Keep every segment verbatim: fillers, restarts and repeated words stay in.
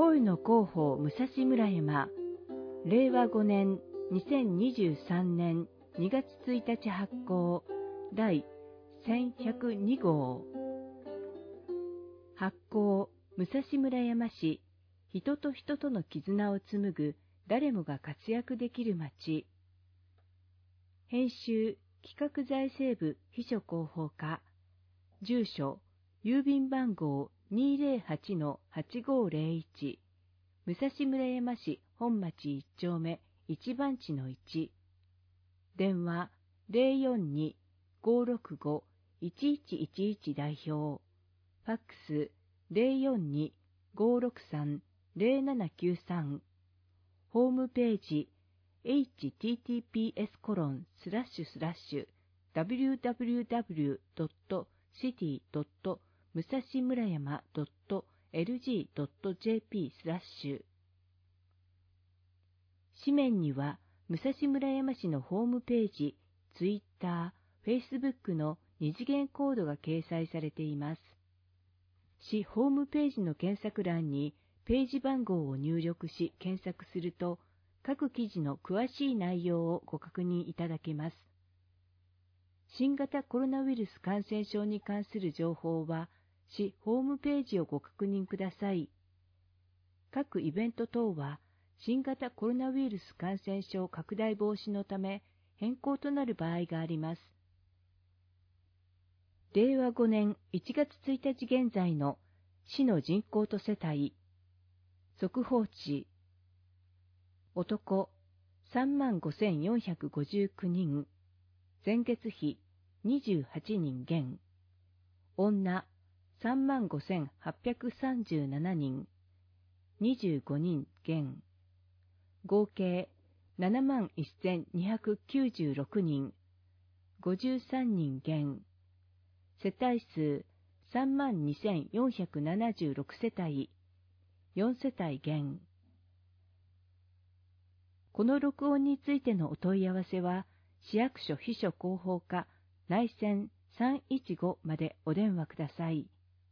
恋の広報武蔵村山、れいわごねんにせんにじゅうさんねんにがつついたち発行第せんひゃくに号。発行武蔵村山市、人と人との絆を紡ぐ誰もが活躍できる街。編集企画財政部秘書広報課。住所郵便番号 にーぜろはちのはちごーぜろいち、武蔵村山市本町いち丁目いち番地のいち。電話 ゼロよんに ごーろくご いちいちいちいち 代表。ファックス ゼロよんに ごーろくさん ゼロななきゅうさん。ホームページ エイチティーティーピーエスコロンスラッシュスラッシュダブリューダブリューダブリュードットシティドット武蔵村山ドットエルジードットジェーピースラッシュ。紙面には武蔵村山市のホームページ、ツイッター、フェイスブックの二次元コードが掲載されています。市ホームページの検索欄にページ番号を入力し検索すると、各記事の詳しい内容をご確認いただけます。新型コロナウイルス感染症に関する情報は、市ホームページをご確認ください。各イベント等は、新型コロナウイルス感染症拡大防止のため変更となる場合があります。れいわごねんいちがつついたち現在の市の人口と世帯。速報値。男さんまんごせんよんひゃくごじゅうきゅうにん。前月比にじゅうはちにん減。女さんまんごせんはっぴゃくさんじゅうななにん。にじゅうごにん減。合計ななまんせんにひゃくきゅうじゅうろくにん。ごじゅうさんにん減。世帯数さんまんにせんよんひゃくななじゅうろく世帯。よん世帯減。この録音についてのお問い合わせは、市役所秘書広報課内線さんいちごまでお電話ください。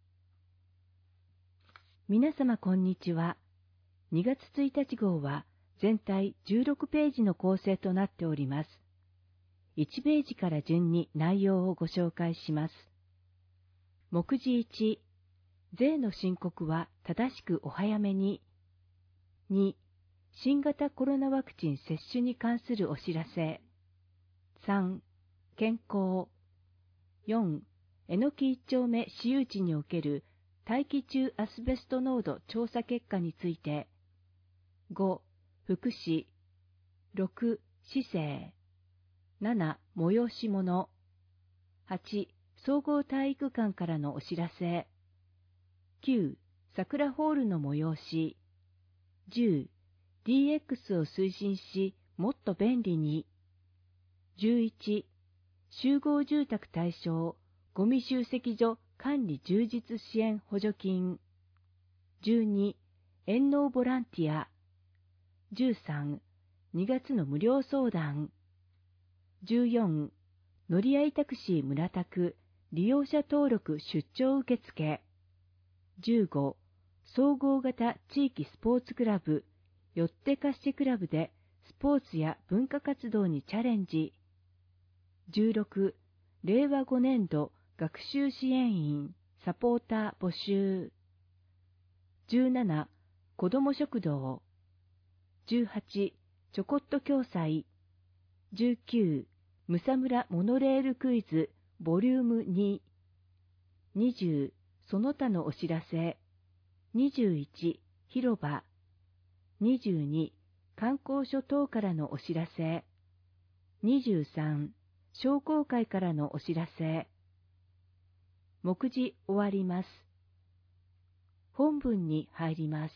皆様こんにちは。にがつついたち号は全体じゅうろくページの構成となっております。いちページから順に内容をご紹介します。目次いち、税の申告は正しくお早めに。に、新型コロナワクチン接種に関するお知らせ。さん、健康。よん、えのきいち丁目私有地における大気中アスベスト濃度調査結果について。ご、福祉。ろく、市政。なな、催し物。はち、総合体育館からのお知らせ。きゅう、桜ホールの催し。じゅう、ディーエックス を推進し、もっと便利に。じゅういち、集合住宅対象、ゴミ集積所管理充実支援補助金。じゅうに、遠納ボランティア。じゅうさん、にがつの無料相談。じゅうよん、乗り合いタクシー村田区利用者登録出張受付。じゅうご、総合型地域スポーツクラブよって貸してクラブでスポーツや文化活動にチャレンジ。じゅうろく、れいわごねんど学習支援員サポーター募集。じゅうなな、子ども食堂。じゅうはち、ちょこっと共済。じゅうきゅう、むさむらモノレールクイズボリュームに。にじゅう、その他のお知らせ。にじゅういち、広場。にじゅうに、観光所等からのお知らせ。にじゅうさん、商工会からのお知らせ。目次終わります。本文に入ります。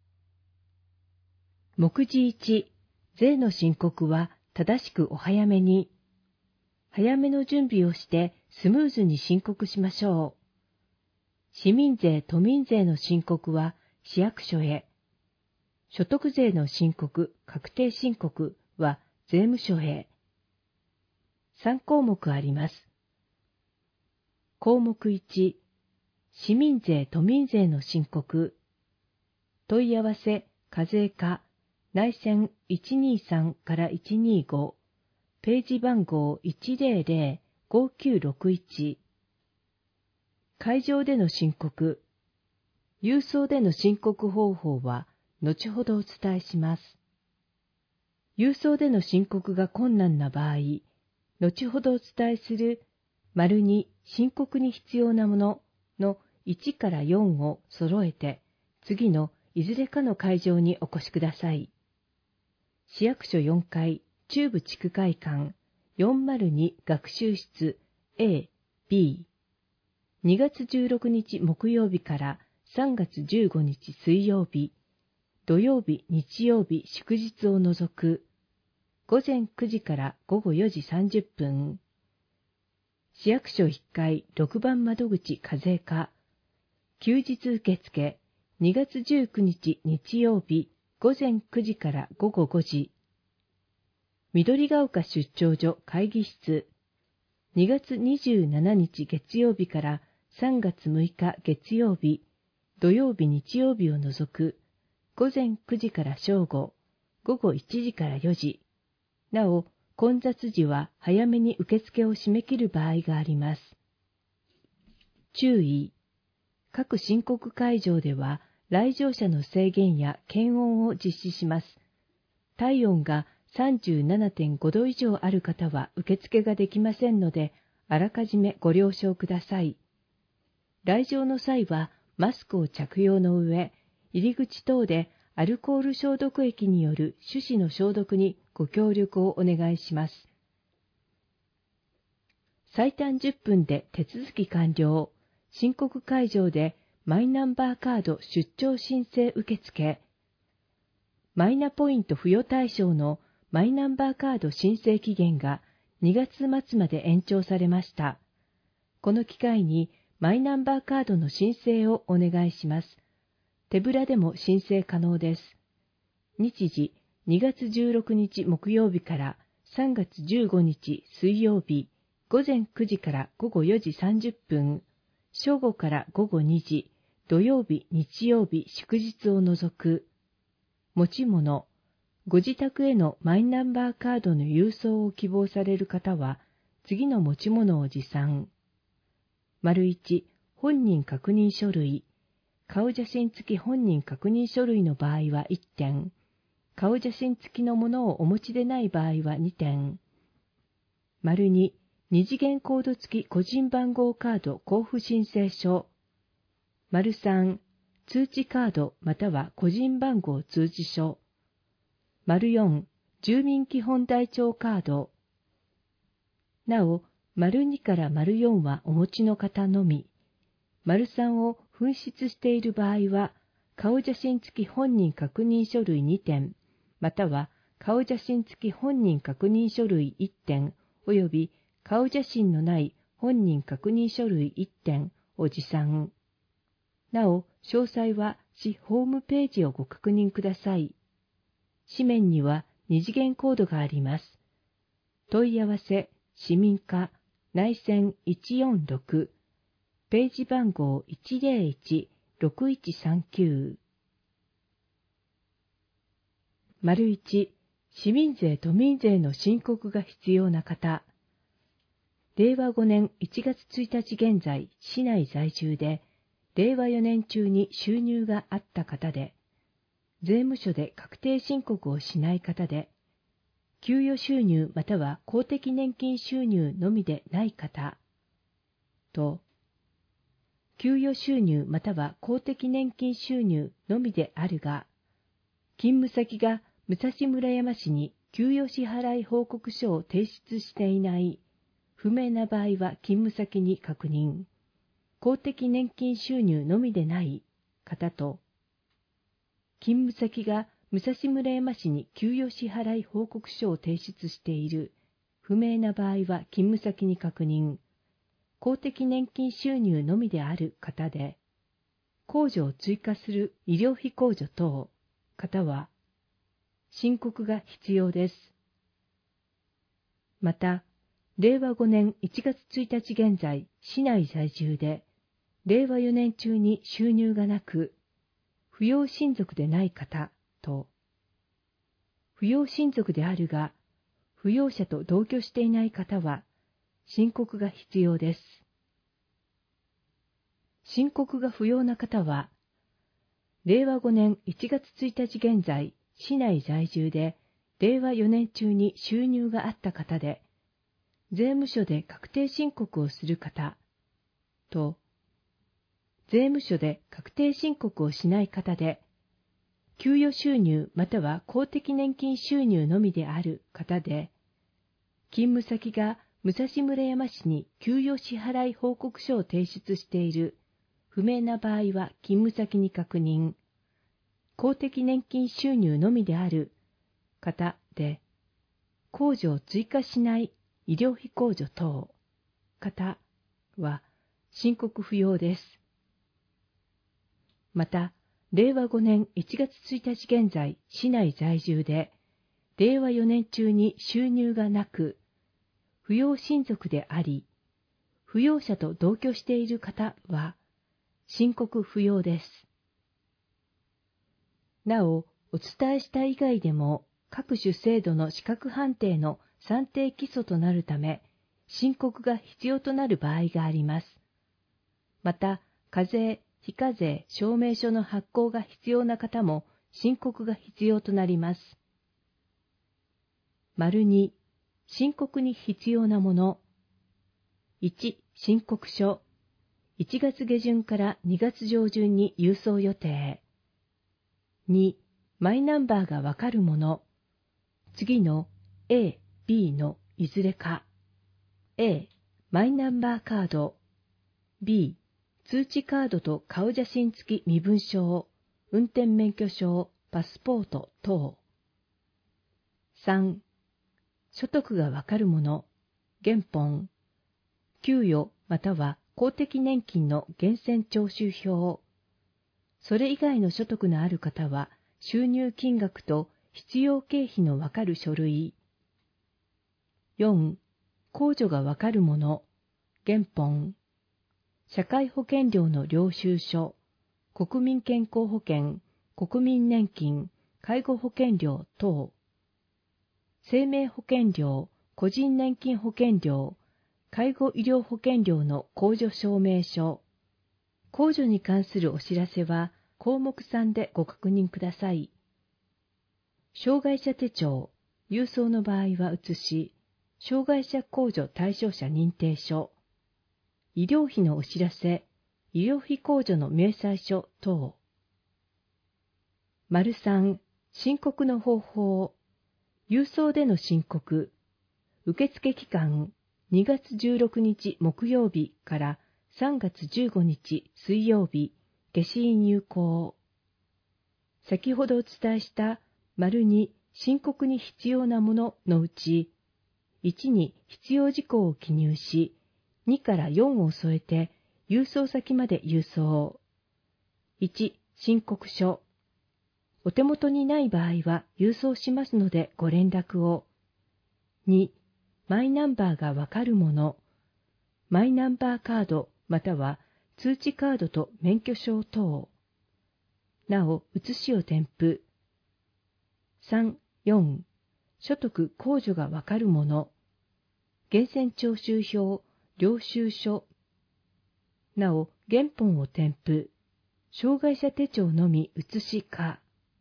目次いち、税の申告は正しくお早めに。早めの準備をしてスムーズに申告しましょう。市民税・都民税の申告は市役所へ。所得税の申告・確定申告は税務署へ。さん項目あります。項目いち、市民税・都民税の申告。 問い合わせ課税課内線いちにさんからいちにご、ページ番号 いちゼロゼロごきゅうろくいち。会場での申告、郵送での申告方法は後ほどお伝えします。郵送での申告が困難な場合、後ほどお伝えする丸に申告に必要なもののいちからよんを揃えて、次のいずれかの会場にお越しください。市役所よんかい中部地区会館よんまるに学習室 A、B。にがつじゅうろくにち木曜日からさんがつじゅうごにち水曜日、土曜日、日曜日、祝日を除く、ごぜんくじからごごよじさんじゅっぷん。市役所いっかいろくばん窓口課税課、休日受付、にがつじゅうくにち日曜日、ごぜんくじからごごごじ。緑ヶ丘出張所会議室、にがつにじゅうしちにち月曜日からさんがつむいか月曜日、土曜日日曜日を除く、ごぜんくじから正午、ごごいちじからよじ。なお、混雑時は早めに受付を締め切る場合があります。注意。各申告会場では、来場者の制限や検温を実施します。体温が さんじゅうななてんごど以上ある方は受付ができませんので、あらかじめご了承ください。来場の際は、マスクを着用の上、入り口等でアルコール消毒液による手指の消毒にご協力をお願いします。最短じゅっぷんで手続き完了。申告会場でマイナンバーカード出張申請受付。マイナポイント付与対象のマイナンバーカード申請期限がにがつまつまで延長されました。この機会にマイナンバーカードの申請をお願いします。手ぶらでも申請可能です。日時、にがつじゅうろくにち木曜日からさんがつじゅうごにち水曜日、ごぜんくじからごごよじさんじゅっぷん、正午からごごにじ、土曜日、日曜日、祝日を除く。持ち物、ご自宅へのマイナンバーカードの郵送を希望される方は、次の持ち物を持参。丸いち、本人確認書類。顔写真付き本人確認書類の場合はいってん。顔写真付きのものをお持ちでない場合はにてん。丸に、二次元コード付き個人番号カード交付申請書。丸さん、通知カードまたは個人番号通知書。丸よん、住民基本台帳カード。なお、丸にから丸よんはお持ちの方のみ。丸さんを紛失している場合は、顔写真付き本人確認書類にてん、または顔写真付き本人確認書類いってん、および顔写真のない本人確認書類いってんを持参。なお、詳細は市ホームページをご確認ください。紙面には二次元コードがあります。問い合わせ、市民課、内線いちよんろく、ページ番号いちゼロいちろくいちさんきゅう。丸いち、市民税・都民税の申告が必要な方。れいわごねんいちがつついたち現在、市内在住で、れいわよねん中に収入があった方で、税務署で確定申告をしない方で、給与収入または公的年金収入のみでない方と、給与収入または公的年金収入のみであるが、勤務先が武蔵村山市に給与支払い報告書を提出していない、不明な場合は勤務先に確認、公的年金収入のみでない方と、勤務先が武蔵村山市に給与支払い報告書を提出している、不明な場合は勤務先に確認、公的年金収入のみである方で、控除を追加する医療費控除等方は、申告が必要です。また、れいわごねんいちがつついたち現在、市内在住で、れいわよねん中に収入がなく、 扶養親族でない方と、扶養親族であるが、扶養者と同居していない方は、申告が必要です。申告が不要な方は、れいわごねんいちがつついたち現在、市内在住で、れいわよねん中に収入があった方で、税務署で確定申告をする方と、税務署で確定申告をしない方で、給与収入または公的年金収入のみである方で、勤務先が武蔵村山市に給与支払い報告書を提出している不明な場合は勤務先に確認、公的年金収入のみである方で、控除を追加しない医療費控除等方は申告不要です。また、れいわごねんいちがつついたち現在、市内在住で、れいわよねん中に収入がなく、扶養親族であり、扶養者と同居している方は、申告不要です。なお、お伝えした以外でも、各種制度の資格判定の算定基礎となるため、申告が必要となる場合があります。また、課税、非課税証明書の発行が必要な方も申告が必要となります。丸に、申告に必要なもの。いち、申告書。いちがつげじゅんからにがつじょうじゅんに郵送予定。に、マイナンバーがわかるもの。次の A、B のいずれか。A、マイナンバーカード。B、通知カードと顔写真付き身分証、運転免許証、パスポート等。さん、所得がわかるもの、原本、給与または公的年金の源泉徴収票。それ以外の所得のある方は、収入金額と必要経費のわかる書類。よん、控除がわかるもの、原本。社会保険料の領収書、国民健康保険、国民年金、介護保険料等、生命保険料、個人年金保険料、介護医療保険料の控除証明書。控除に関するお知らせは項目さんでご確認ください。障害者手帳、郵送の場合は写し、障害者控除対象者認定書。医療費のお知らせ、医療費控除の明細書等。丸さん、申告の方法。郵送での申告。受付期間、にがつじゅうろくにち木曜日からさんがつじゅうごにち水曜日、消印有効。先ほどお伝えした丸に申告に必要なもののうち、いちに必要事項を記入し、にからよんを添えて、郵送先まで郵送。いち、申告書。お手元にない場合は郵送しますのでご連絡を。に、マイナンバーがわかるもの。マイナンバーカードまたは通知カードと免許証等。なお、写しを添付。さん、よん、所得控除がわかるもの。源泉徴収票、領収書。なお、原本を添付。障害者手帳のみ写しか。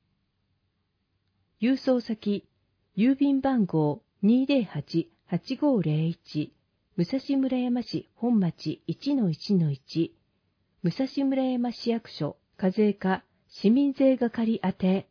郵送先、郵便番号 にーぜろはち はちごーぜろいち、武蔵村山市本町 いちのいちのいち、武蔵村山市役所課税課市民税係宛て。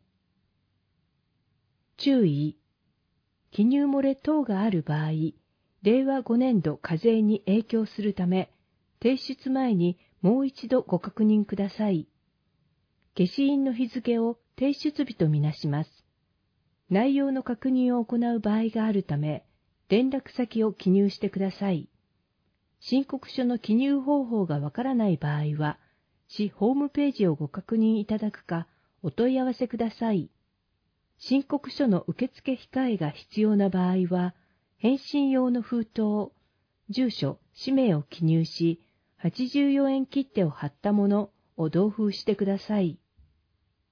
注意。記入漏れ等がある場合、れいわごねんど課税に影響するため、提出前にもう一度ご確認ください。消印の日付を提出日とみなします。内容の確認を行う場合があるため、連絡先を記入してください。申告書の記入方法がわからない場合は、市ホームページをご確認いただくか、お問い合わせください。申告書の受付控えが必要な場合は、返信用の封筒、住所、氏名を記入し、はちじゅうよえん切手を貼ったものを同封してください。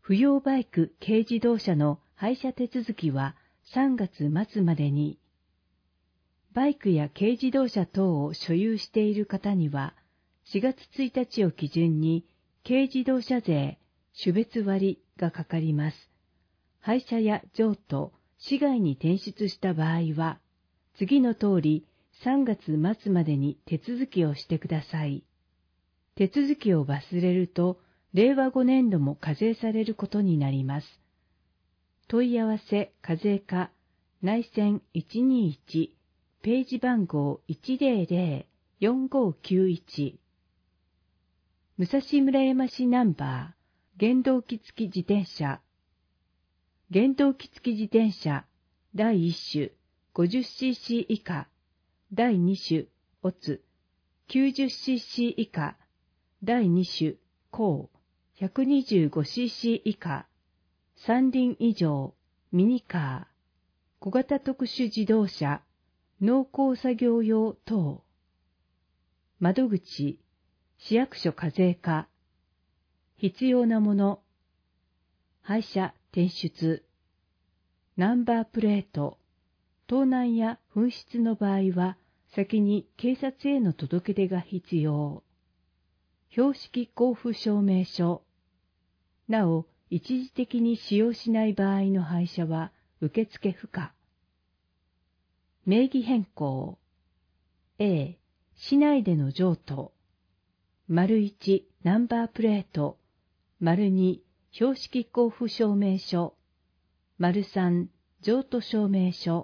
不要バイク軽自動車の廃車手続きはさんがつ末までに。バイクや軽自動車等を所有している方には、しがつついたちを基準に軽自動車税、種別割がかかります。廃車や譲渡、市外に転出した場合は、次の通りさんがつ末までに手続きをしてください。手続きを忘れると、れいわごねんども課税されることになります。問い合わせ課税課内線いちにいちページ番号 いちぜろぜろよんごきゅういち 武蔵村山市ナンバー原動機付き自転車原動機付き自転車だいいっ種 ごじゅっシーシー 以下だいに種オツ きゅうじゅっシーシー 以下だいに種コウ ひゃくにじゅうごシーシー 以下三輪以上ミニカー小型特殊自動車農耕作業用等窓口市役所課税課必要なもの廃車転出ナンバープレート盗難や紛失の場合は先に警察への届け出が必要標識交付証明書なお一時的に使用しない場合の廃車は受付不可名義変更 A 市内での譲渡丸いちナンバープレート丸に標識交付証明書丸さん譲渡証明書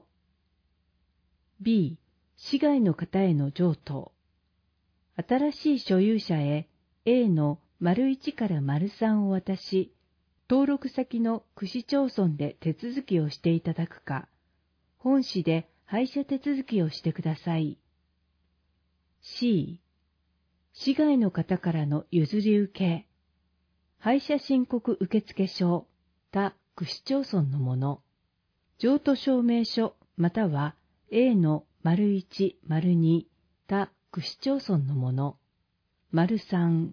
B 市外の方への譲渡新しい所有者へ A の丸いちから丸さんを渡し登録先の区市町村で手続きをしていただくか本市で廃車手続きをしてください。C、市外の方からの譲り受け、廃車申告受付書、他区市町村のもの、譲渡証明書または A の丸いち、丸に、他区市町村のもの、丸さん、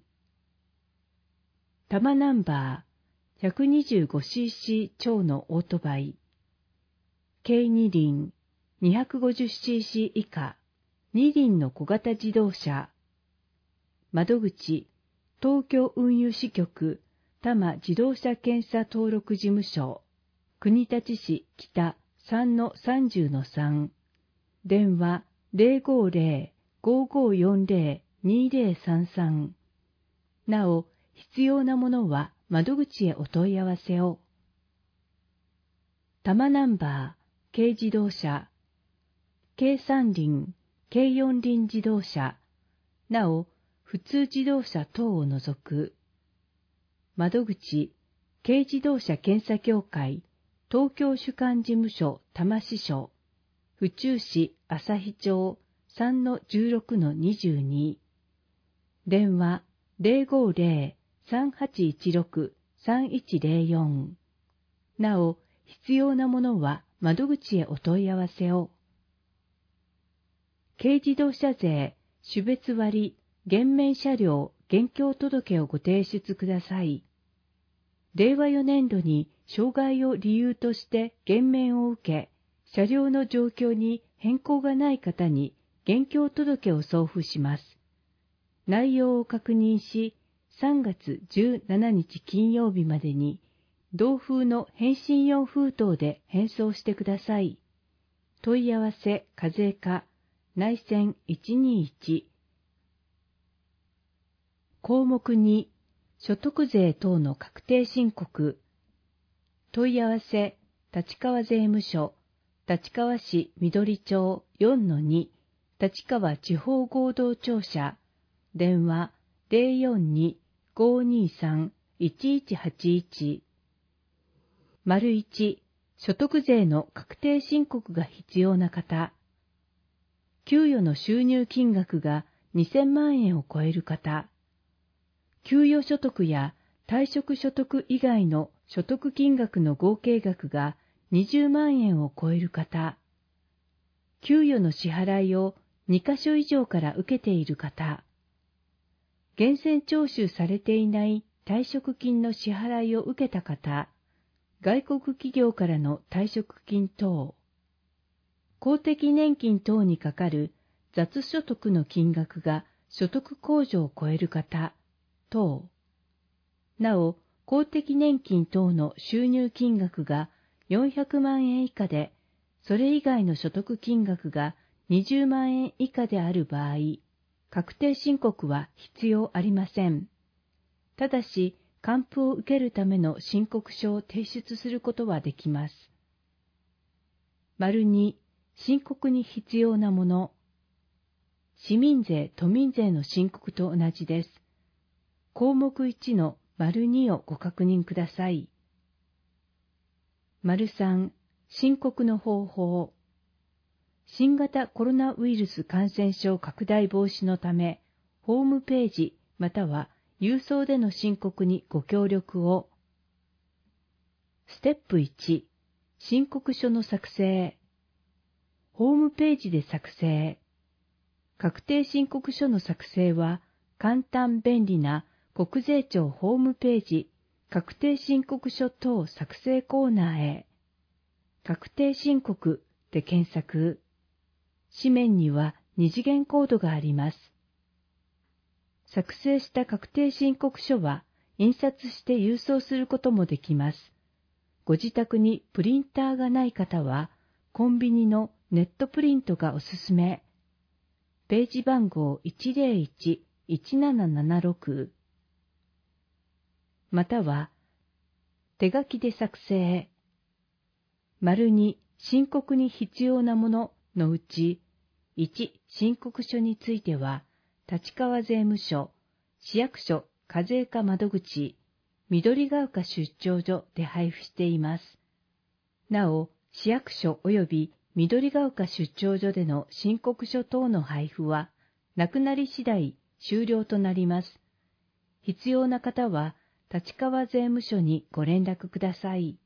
玉ナンバー ひゃくにじゅうごシーシー 超のオートバイ、軽二輪、にひゃくごじゅうシーシー 以下、二輪の小型自動車。窓口、東京運輸支局、多摩自動車検査登録事務所、国立市北 さんのさんじゅうのさん。電話 ゼロごゼロ ごごよんゼロ にゼロさんさん。なお、必要なものは窓口へお問い合わせを。多摩ナンバー、軽自動車。軽三輪、軽四輪自動車、なお、普通自動車等を除く。窓口、軽自動車検査協会、東京主管事務所多摩支所、府中市旭町 さんのじゅうろくのにじゅうに。電話 ゼロごゼロ さんはちいちろく さんいちゼロよん。なお、必要なものは窓口へお問い合わせを。軽自動車税、種別割、減免車両、現況届をご提出ください。れいわよねんどに障害を理由として減免を受け、車両の状況に変更がない方に現況届を送付します。内容を確認し、さんがつじゅうしちにち金曜日までに、同封の返信用封筒で返送してください。問い合わせ課税課内線いちにいち。項目に、所得税等の確定申告。問い合わせ、立川税務署、立川市緑町 よんのに、立川地方合同庁舎、電話 ゼロよんに ごにさん いちいちはちいち。丸いち、所得税の確定申告が必要な方。給与の収入金額がにせんまんえんを超える方、給与所得や退職所得以外の所得金額の合計額がにじゅうまんえんを超える方、給与の支払いをにかしょ以上から受けている方、源泉徴収されていない退職金の支払いを受けた方、外国企業からの退職金等、公的年金等にかかる雑所得の金額が所得控除を超える方等、なお、公的年金等の収入金額がよんひゃくまんえん以下で、それ以外の所得金額がにじゅうまんえん以下である場合、確定申告は必要ありません。ただし、還付を受けるための申告書を提出することはできます。に、申告に必要なもの。市民税・都民税の申告と同じです。項目いちのにをご確認ください。さん、申告の方法。新型コロナウイルス感染症拡大防止のため、ホームページまたは郵送での申告にご協力を。ステップいち、申告書の作成。ホームページで作成。確定申告書の作成は簡単便利な国税庁ホームページ確定申告書等作成コーナーへ。確定申告で検索。紙面には二次元コードがあります。作成した確定申告書は印刷して郵送することもできます。ご自宅にプリンターがない方は、コンビニのネットプリントがおすすめ。ページ番号いちゼロいち いちななななろく。または、手書きで作成。に、申告に必要なもののうち、いち、申告書については、立川税務署、市役所課税課窓口、緑ヶ丘出張所で配布しています。なお、市役所及び緑ヶ丘出張所での申告書等の配布は、なくなり次第終了となります。必要な方は、立川税務署にご連絡ください。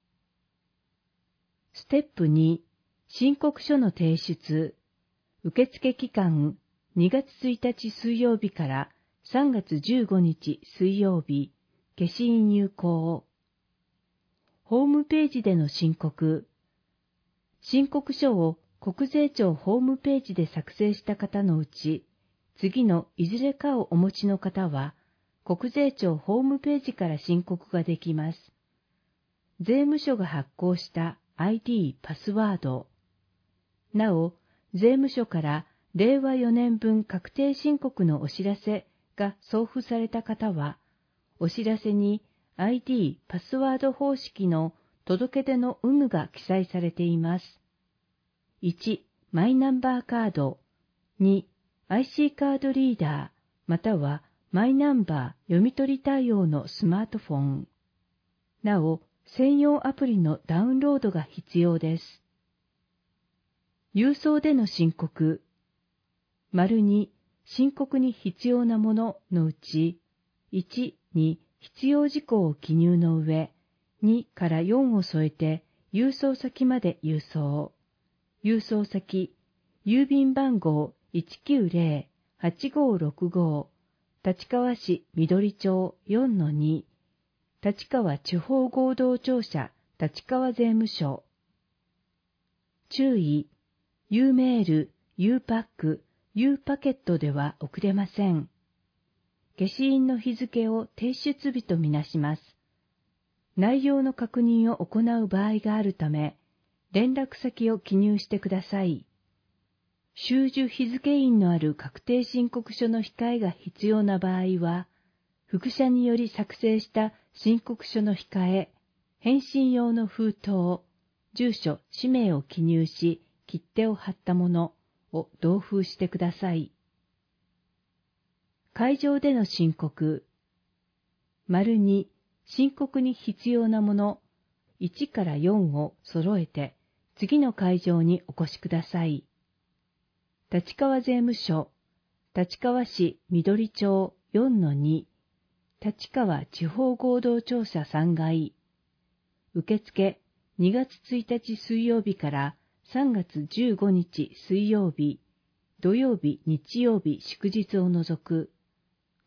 ステップに、申告書の提出。受付期間にがつついたち水曜日からさんがつじゅうごにち水曜日、消印有効。ホームページでの申告。申告書を国税庁ホームページで作成した方のうち、次のいずれかをお持ちの方は、国税庁ホームページから申告ができます。税務署が発行した アイディー パスワード。なお、税務署かられいわよねんぶん確定申告のお知らせが送付された方は、お知らせに アイディー パスワード方式の届け出の有無が記載されています。いち、マイナンバーカード。に、アイシー カードリーダー、またはマイナンバー読み取り対応のスマートフォン。なお、専用アプリのダウンロードが必要です。郵送での申告。に、申告に必要なもののうち、いちに必要事項を記入の上、にからよんを添えて郵送先まで郵送。郵送先、郵便番号 いちきゅうゼロ はちごろくご、立川市緑町 よんのに、立川地方合同庁舎立川税務署。注意、U メール、U パック、U パケットでは送れません。消印の日付を提出日とみなします。内容の確認を行う場合があるため、連絡先を記入してください。収受日付印のある確定申告書の控えが必要な場合は、複写により作成した申告書の控え、返信用の封筒、住所、氏名を記入し、切手を貼ったものを同封してください。会場での申告。に、申告に必要なもの、いちからよんを揃えて、次の会場にお越しください。立川税務署、立川市緑町 よんのに、立川地方合同庁舎さんがい。受付にがつついたち水曜日からさんがつじゅうごにち水曜日、土曜日、日曜日、祝日を除く、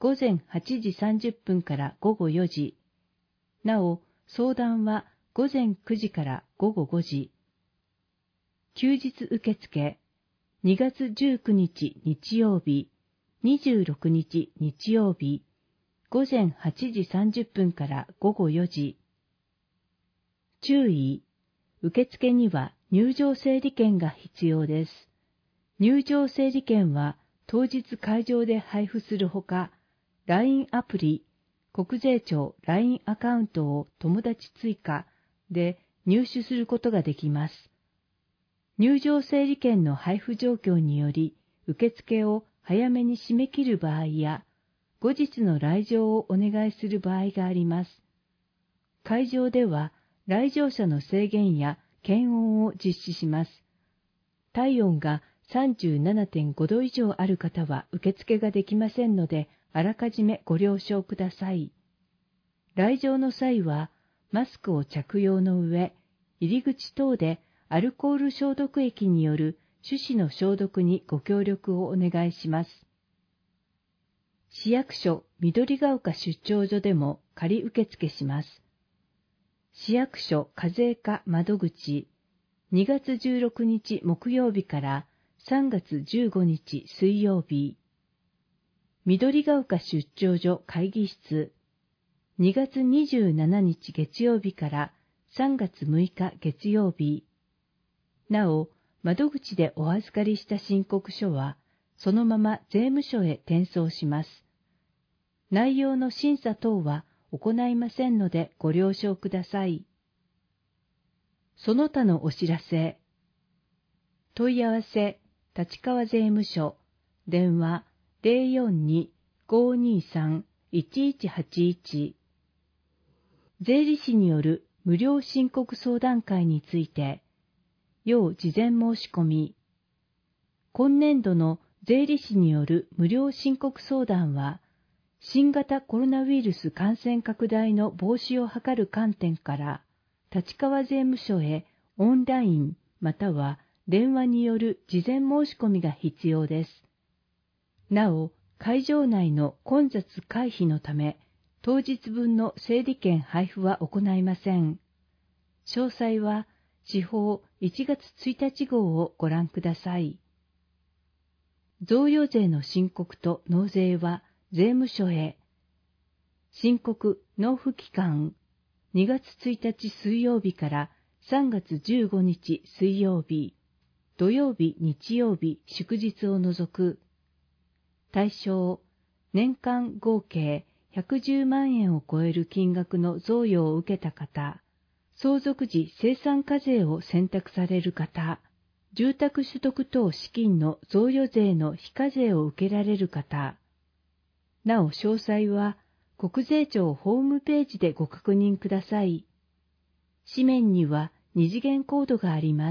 午前はちじさんじゅっぷんから午後よじ。なお、相談は午前くじから午後ごじ。休日受付、にがつじゅうくにち日曜日、にじゅうろくにち日曜日、午前はちじさんじゅっぷんから午後よじ。注意、受付には入場整理券が必要です。入場整理券は当日会場で配布するほか、ライン アプリ、国税庁 ライン アカウントを友達追加で入手することができます。入場整理券の配布状況により、受付を早めに締め切る場合や、後日の来場をお願いする場合があります。会場では、来場者の制限や検温を実施します。体温が さんじゅうななてんごど以上ある方は受付ができませんので、あらかじめご了承ください。来場の際は、マスクを着用の上、入り口等でアルコール消毒液による手指の消毒にご協力をお願いします。市役所緑が丘出張所でも仮受付します。市役所課税課窓口、にがつじゅうろくにち木曜日からさんがつじゅうごにち水曜日。緑が丘出張所会議室、にがつにじゅうしちにち月曜日からさんがつむいか月曜日。なお、窓口でお預かりした申告書は、そのまま税務署へ転送します。内容の審査等は行いませんのでご了承ください。その他のお知らせ。問い合わせ、立川税務署、電話 ゼロよんに ごーにーさん いちいちはちいち。税理士による無料申告相談会について、要事前申し込み。今年度の税理士による無料申告相談は、新型コロナウイルス感染拡大の防止を図る観点から、立川税務署へオンラインまたは電話による事前申し込みが必要です。なお、会場内の混雑回避のため、当日分の整理券配布は行いません。詳細は、地方いちがつついたち号をご覧ください。贈与税の申告と納税は税務署へ。申告納付期間、にがつついたち水曜日からさんがつじゅうごにち水曜日、土曜日、日曜日、祝日を除く。対象、年間合計ひゃくじゅうまんえんを超える金額の贈与を受けた方、相続時生産課税を選択される方、住宅取得等資金の贈与税の非課税を受けられる方。なお詳細は、国税庁ホームページでご確認ください。紙面には二次元コードがあります。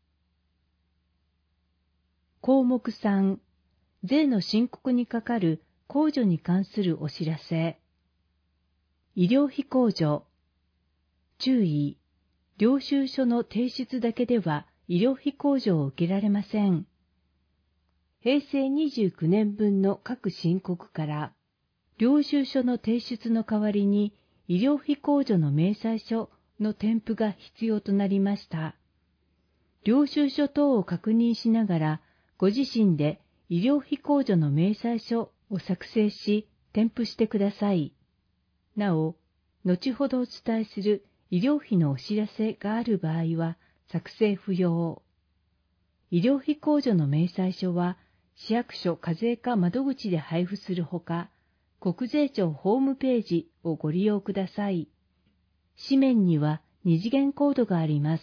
項目さん、税の申告にかかる控除に関するお知らせ。医療費控除。注意、領収書の提出だけでは医療費控除を受けられません。へいせいにじゅうきゅうねんぶんの各申告から、領収書の提出の代わりに医療費控除の明細書の添付が必要となりました。領収書等を確認しながら、ご自身で医療費控除の明細書を作成し、添付してください。なお、後ほどお伝えする医療費のお知らせがある場合は、作成不要。医療費控除の明細書は、市役所課税課窓口で配布するほか、国税庁ホームページをご利用ください。紙面には二次元コードがあります。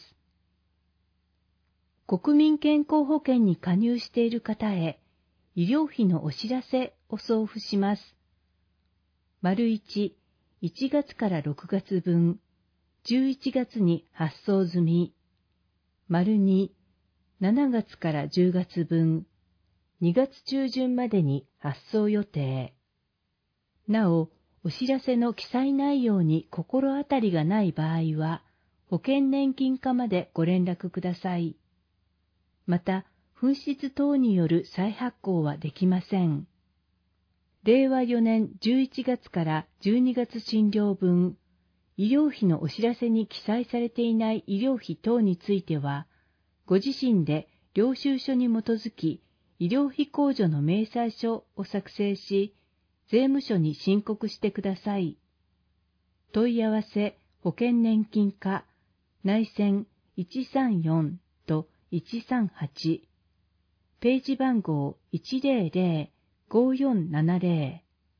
国民健康保険に加入している方へ、医療費のお知らせを送付します。丸いち、いちがつからろくがつぶん、じゅういちがつに発送済み。丸に、しちがつからじゅうがつぶん、にがつちゅうじゅんまでに発送予定。なお、お知らせの記載内容に心当たりがない場合は、保険年金課までご連絡ください。また、紛失等による再発行はできません。 れいわよねんじゅういちがつからじゅうにがつ診療分、医療費のお知らせに記載されていない医療費等については、ご自身で領収書に基づき、医療費控除の明細書を作成し、税務署に申告してください。問い合わせ保険年金課内線いちさんよんといちさんはち、ページ番号 いちぜろぜろごよんななぜろ。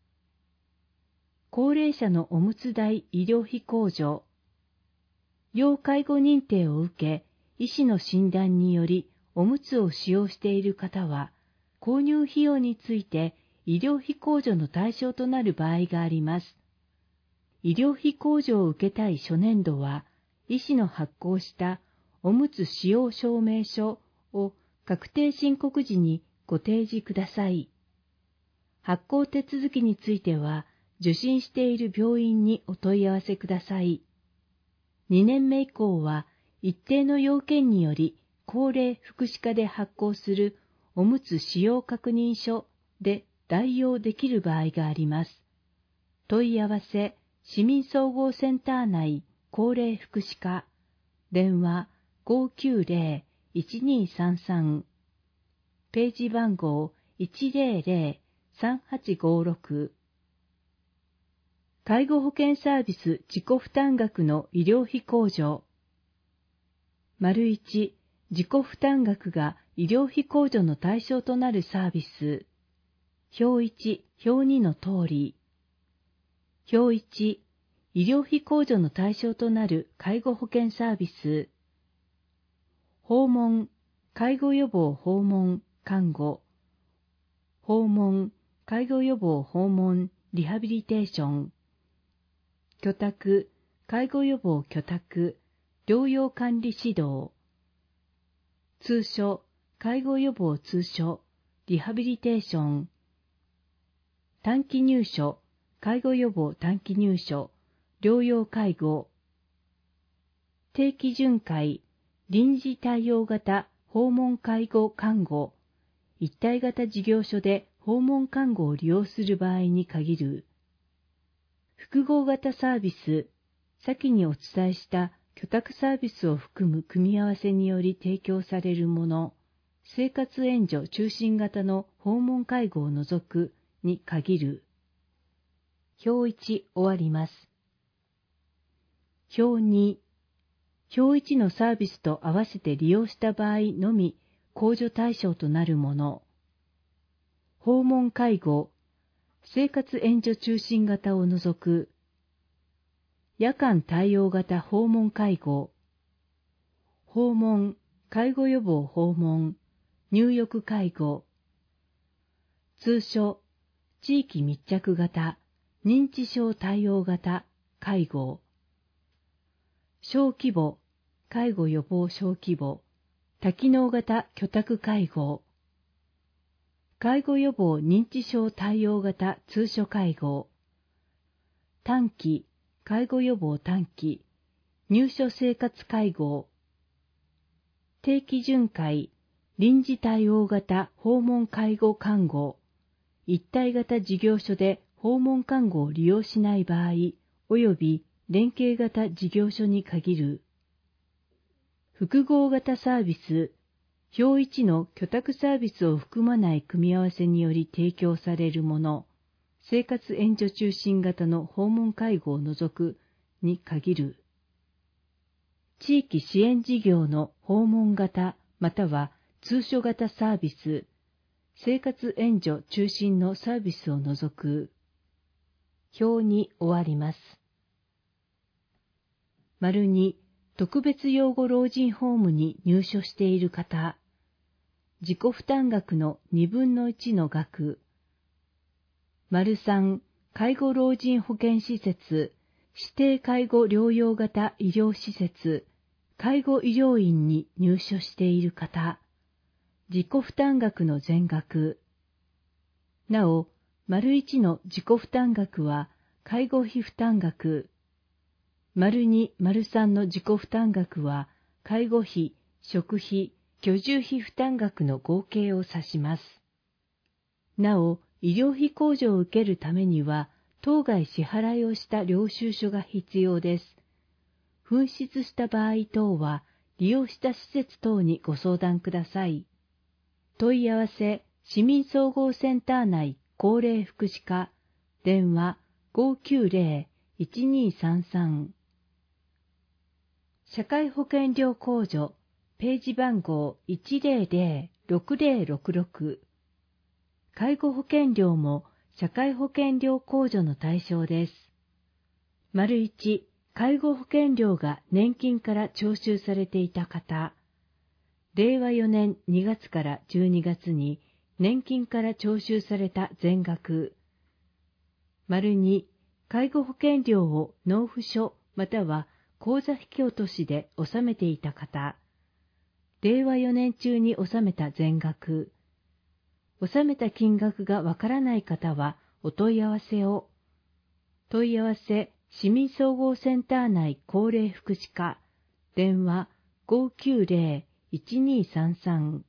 高齢者のおむつ代医療費控除。要介護認定を受け、医師の診断によりおむつを使用している方は、購入費用について医療費控除の対象となる場合があります。医療費控除を受けたい初年度は、医師の発行したおむつ使用証明書を確定申告時にご提示ください。発行手続きについては、受診している病院にお問い合わせください。にねんめ以降は、一定の要件により、高齢福祉課で発行するおむつ使用確認書で代用できる場合があります。問い合わせ、市民総合センター内高齢福祉課、電話 ごきゅうぜろいちにさんさん、ページ番号 いちぜろぜろさんはちごろく。介護保険サービス自己負担額の医療費控除。丸いち、自己負担額が医療費控除の対象となるサービス。表いち、表にの通り。表いち、医療費控除の対象となる介護保険サービス。訪問、介護予防訪問、看護。訪問、介護予防訪問、リハビリテーション。居宅、介護予防居宅、療養管理指導。通所、介護予防通所、リハビリテーション。短期入所、介護予防短期入所、療養介護。定期巡回、臨時対応型訪問介護看護、一体型事業所で訪問看護を利用する場合に限る。複合型サービス、先にお伝えした居宅サービスを含む組み合わせにより提供されるもの、生活援助中心型の訪問介護を除くに限る。表いち終わります。表に、表いちのサービスと合わせて利用した場合のみ控除対象となるもの。訪問介護、生活援助中心型を除く。夜間対応型訪問介護。訪問、介護予防訪問、入浴介護。通所、地域密着型、認知症対応型、介護。小規模、介護予防小規模、多機能型居宅介護。介護予防認知症対応型通所介護。短期、介護予防短期、入所生活介護。定期巡回、臨時対応型訪問介護看護。一体型事業所で訪問看護を利用しない場合、及び連携型事業所に限る。複合型サービス、表いちの居宅サービスを含まない組み合わせにより提供されるもの、生活援助中心型の訪問介護を除くに限る。地域支援事業の訪問型または通所型サービス、生活援助中心のサービスを除く。表に終わります。丸に、特別養護老人ホームに入所している方。自己負担額のにぶんのいちの額。丸さん、介護老人保健施設、指定介護療養型医療施設、介護医療院に入所している方。自己負担額の全額。なお、丸いちの自己負担額は介護費負担額。丸に、丸さんの自己負担額は介護費、食費、居住費負担額の合計を指します。なお、 医療費控除を受けるためには、当該支払いをした領収書が必要です。紛失した場合等は、利用した施設等にご相談ください。問い合わせ、市民総合センター内高齢福祉課、電話 ごきゅうぜろ いちにさんさん。社会保険料控除、ページ番号 いちぜろぜろ ろくぜろろくろく。介護保険料も社会保険料控除の対象です。丸いち、介護保険料が年金から徴収されていた方。れいわよねんにがつからじゅうにがつに年金から徴収された全額。丸に、介護保険料を納付書または口座引き落としで納めていた方。れいわよねん中に納めた全額。納めた金額がわからない方はお問い合わせを。問い合わせ、市民総合センター内高齢福祉課、電話 ごきゅうぜろ いちにさんさん。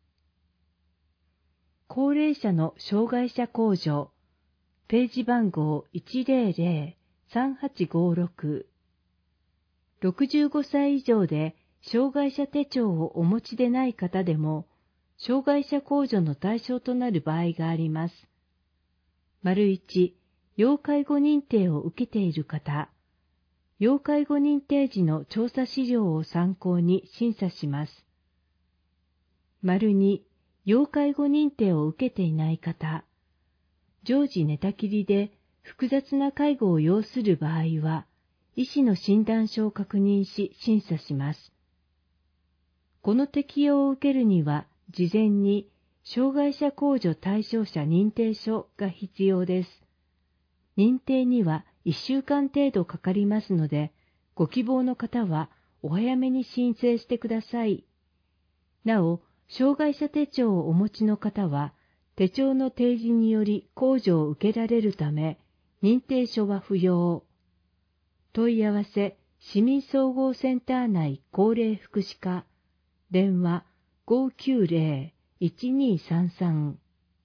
高齢者の障害者控除、ページ番号 いちぜろぜろ さんはちごろく。ろくじゅうごさい以上で障害者手帳をお持ちでない方でも、障害者控除の対象となる場合があります。丸いち、要介護認定を受けている方。要介護認定時の調査資料を参考に審査します。丸に、要介護認定を受けていない方。常時寝たきりで複雑な介護を要する場合は、医師の診断書を確認し審査します。この適用を受けるには、事前に障害者控除対象者認定書が必要です。認定にはいっしゅうかん程度かかりますので、ご希望の方はお早めに申請してください。なお、障害者手帳をお持ちの方は、手帳の提示により控除を受けられるため、認定書は不要。問い合わせ、市民総合センター内高齢福祉課、電話 ごきゅうぜろ いちにさんさん。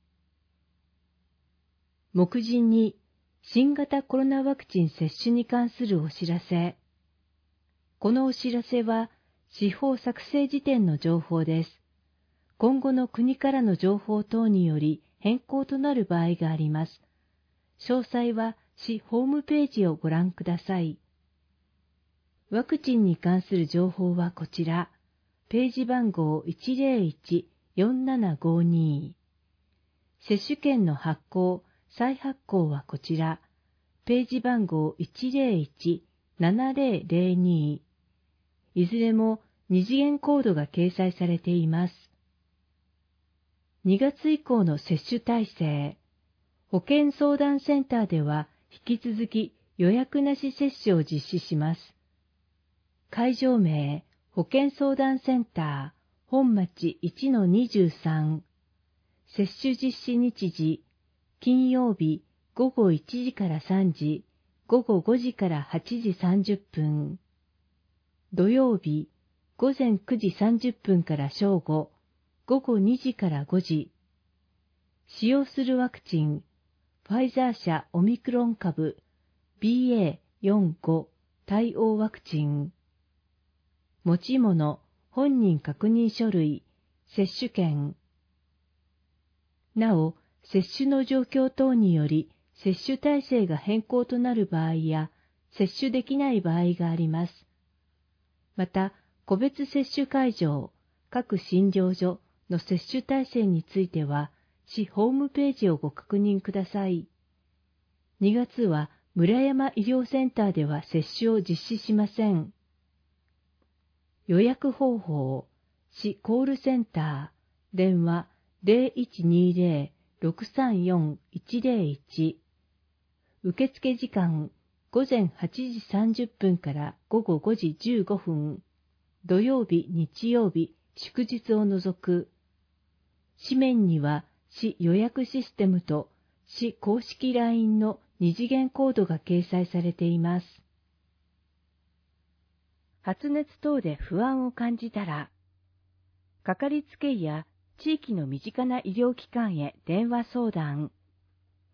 目次に、新型コロナワクチン接種に関するお知らせ。このお知らせは、司法作成時点の情報です。今後の国からの情報等により変更となる場合があります。詳細は市ホームページをご覧ください。ワクチンに関する情報はこちら。ページ番号 いちぜろいち よんななごに。接種券の発行、再発行はこちら。ページ番号 いちぜろいち ななぜろぜろに。いずれも二次元コードが掲載されています。にがつ以降の接種体制。保健相談センターでは引き続き予約なし接種を実施します。会場名、保健相談センター、本町 いちのにじゅうさん。接種実施日時、金曜日ごごいちじからさんじ、ごごごじからはちじさんじゅっぷん。土曜日、ごぜんくじさんじゅっぷんから正午、ごごにじからごじ。使用するワクチン、ファイザー社オミクロン株 ビーエーよんじゅうご 対応ワクチン。持ち物、本人確認書類、接種券。なお、接種の状況等により、接種体制が変更となる場合や、接種できない場合があります。また、個別接種会場、各診療所の接種体制については、市ホームページをご確認ください。にがつは村山医療センターでは接種を実施しません。予約方法、市コールセンター、電話 ゼロいちにゼロ ろくさんよん いちゼロいち。受付時間、ごぜんはちじさんじゅっぷんからごごごじじゅうごふん。土曜日、日曜日、祝日を除く。紙面には市予約システムと市公式 ライン の二次元コードが掲載されています。発熱等で不安を感じたら、かかりつけ医や地域の身近な医療機関へ電話相談。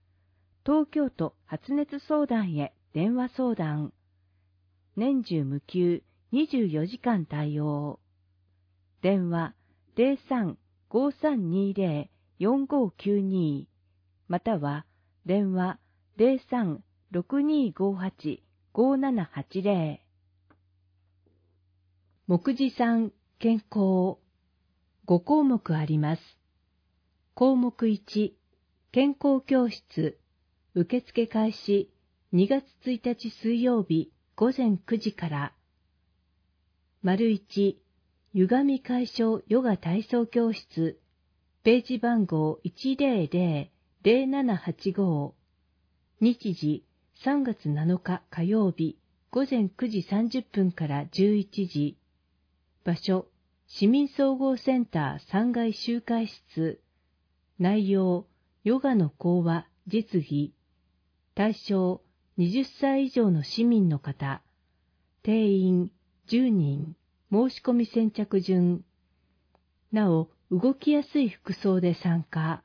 東京都発熱相談へ電話相談。年中無休にじゅうよじかん対応。電話 ゼロさん ごさんにゼロ よんごきゅうに または電話 ゼロさん ろくにごはち ごななはちゼロ。目次さん健康。ご項目あります。項目いち健康教室。受付開始にがつついたち水曜日午前くじから。丸いち歪み解消ヨガ体操教室。ページ番号 いちゼロゼロ ゼロななはちご。日時さんがつなのか火曜日午前くじさんじゅっぷんからじゅういちじ。場所市民総合センターさんがい集会室。内容ヨガの講話実技。対象はたち以上の市民の方。定員じゅうにん。申し込み先着順。なお、動きやすい服装で参加。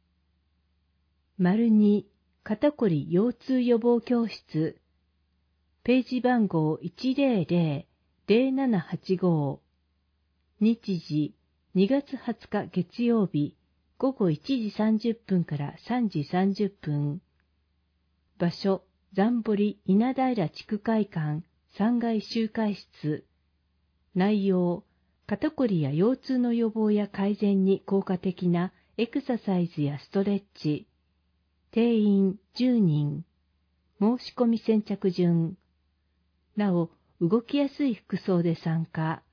丸に肩こり腰痛予防教室。ページ番号 いちゼロゼロ ゼロななはちご。日時にがつはつか月曜日ごごいちじさんじゅっぷんからさんじさんじゅっぷん。場所残堀稲平地区会館さんがい集会室。内容肩こりや腰痛の予防や改善に効果的なエクササイズやストレッチ。定員じゅうにん。申し込み先着順。なお、動きやすい服装で参加。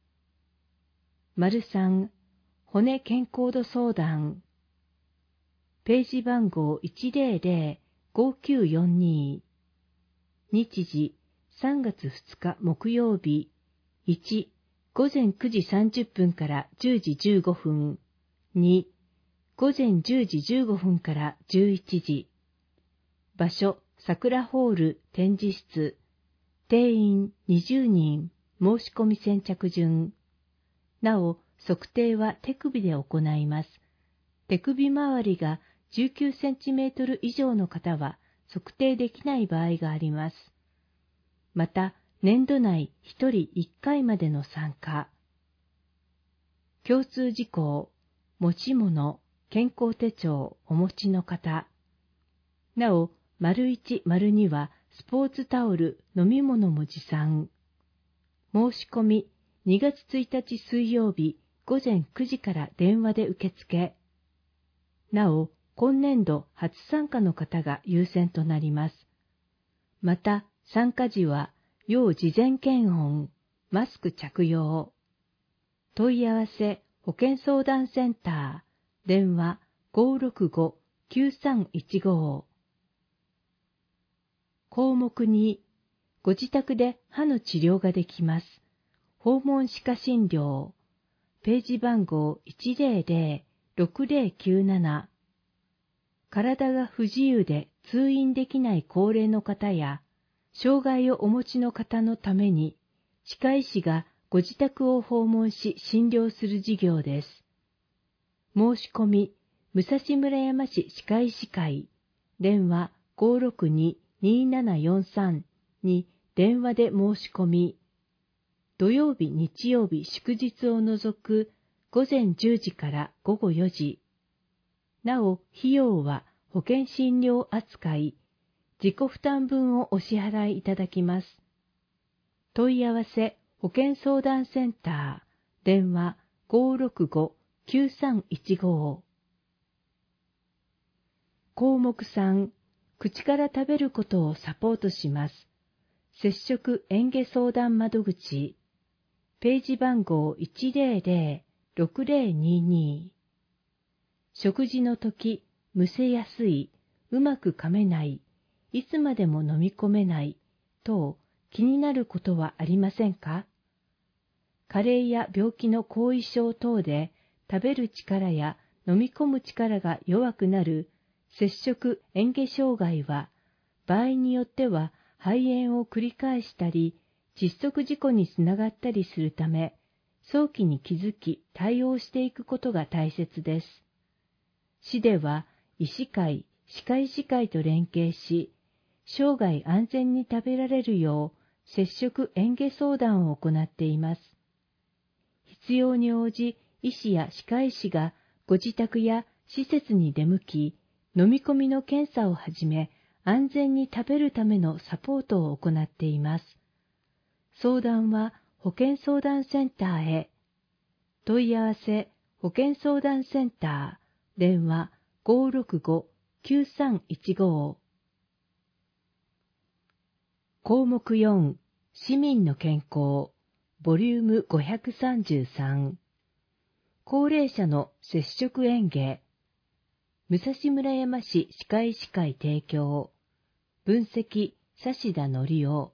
丸さん骨健康度相談。ページ番号 いちゼロゼロ ごきゅうよんに。日時さんがつふつか木曜日いち午前くじさんじゅっぷんからじゅうじじゅうごふん。に午前じゅうじじゅうごふんからじゅういちじ。場所桜ホール展示室。定員にじゅうにん。申し込み先着順。なお、測定は手首で行います。手首周りがじゅうきゅうセンチメートル以上の方は測定できない場合があります。また、年度内ひとりいっかいまでの参加。共通事項、持ち物、健康手帳お持ちの方。なお、丸いち、丸にはスポーツタオル、飲み物も持参。申し込み、にがつついたち水曜日午前くじから電話で受付。なお、今年度初参加の方が優先となります。また、参加時は、要事前検温、マスク着用。問い合わせ、保健相談センター、電話 ごろくご きゅうさんいちご。項目に、ご自宅で歯の治療ができます。訪問歯科診療。ページ番号 いちゼロゼロ ろくゼロきゅうなな。体が不自由で通院できない高齢の方や、障害をお持ちの方のために、歯科医師がご自宅を訪問し診療する事業です。申し込み、武蔵村山市歯科医師会、電話 ごろくに にーななよんさん に電話で申し込み、土曜日、日曜日、祝日を除く午前じゅうじからごごよじ。なお、費用は保険診療扱い、自己負担分をお支払いいただきます。問い合わせ、保健相談センター、電話 ごろくご きゅうさんいちご。項目さん、口から食べることをサポートします。接触嚥下相談窓口。ページ番号 いちゼロゼロ ろくゼロにに。食事の時、むせやすい、うまく噛めない、いつまでも飲み込めない、等気になることはありませんか？加齢や病気の後遺症等で食べる力や飲み込む力が弱くなる摂食嚥下障害は、場合によっては肺炎を繰り返したり、窒息事故につながったりするため、早期に気づき対応していくことが大切です。市では医師会、 歯科医師会と連携し、生涯安全に食べられるよう接触嚥下相談を行っています。必要に応じ、医師や歯科医師がご自宅や施設に出向き、飲み込みの検査をはじめ、安全に食べるためのサポートを行っています。相談は保健相談センターへ。問い合わせ保健相談センター、電話 ごーろくごーきゅうさんいちごー。項目よん、市民の健康、ボリュームごひゃくさんじゅうさん。高齢者の接触嚥下。武蔵村山市歯科医師会提供。分析、指田則夫。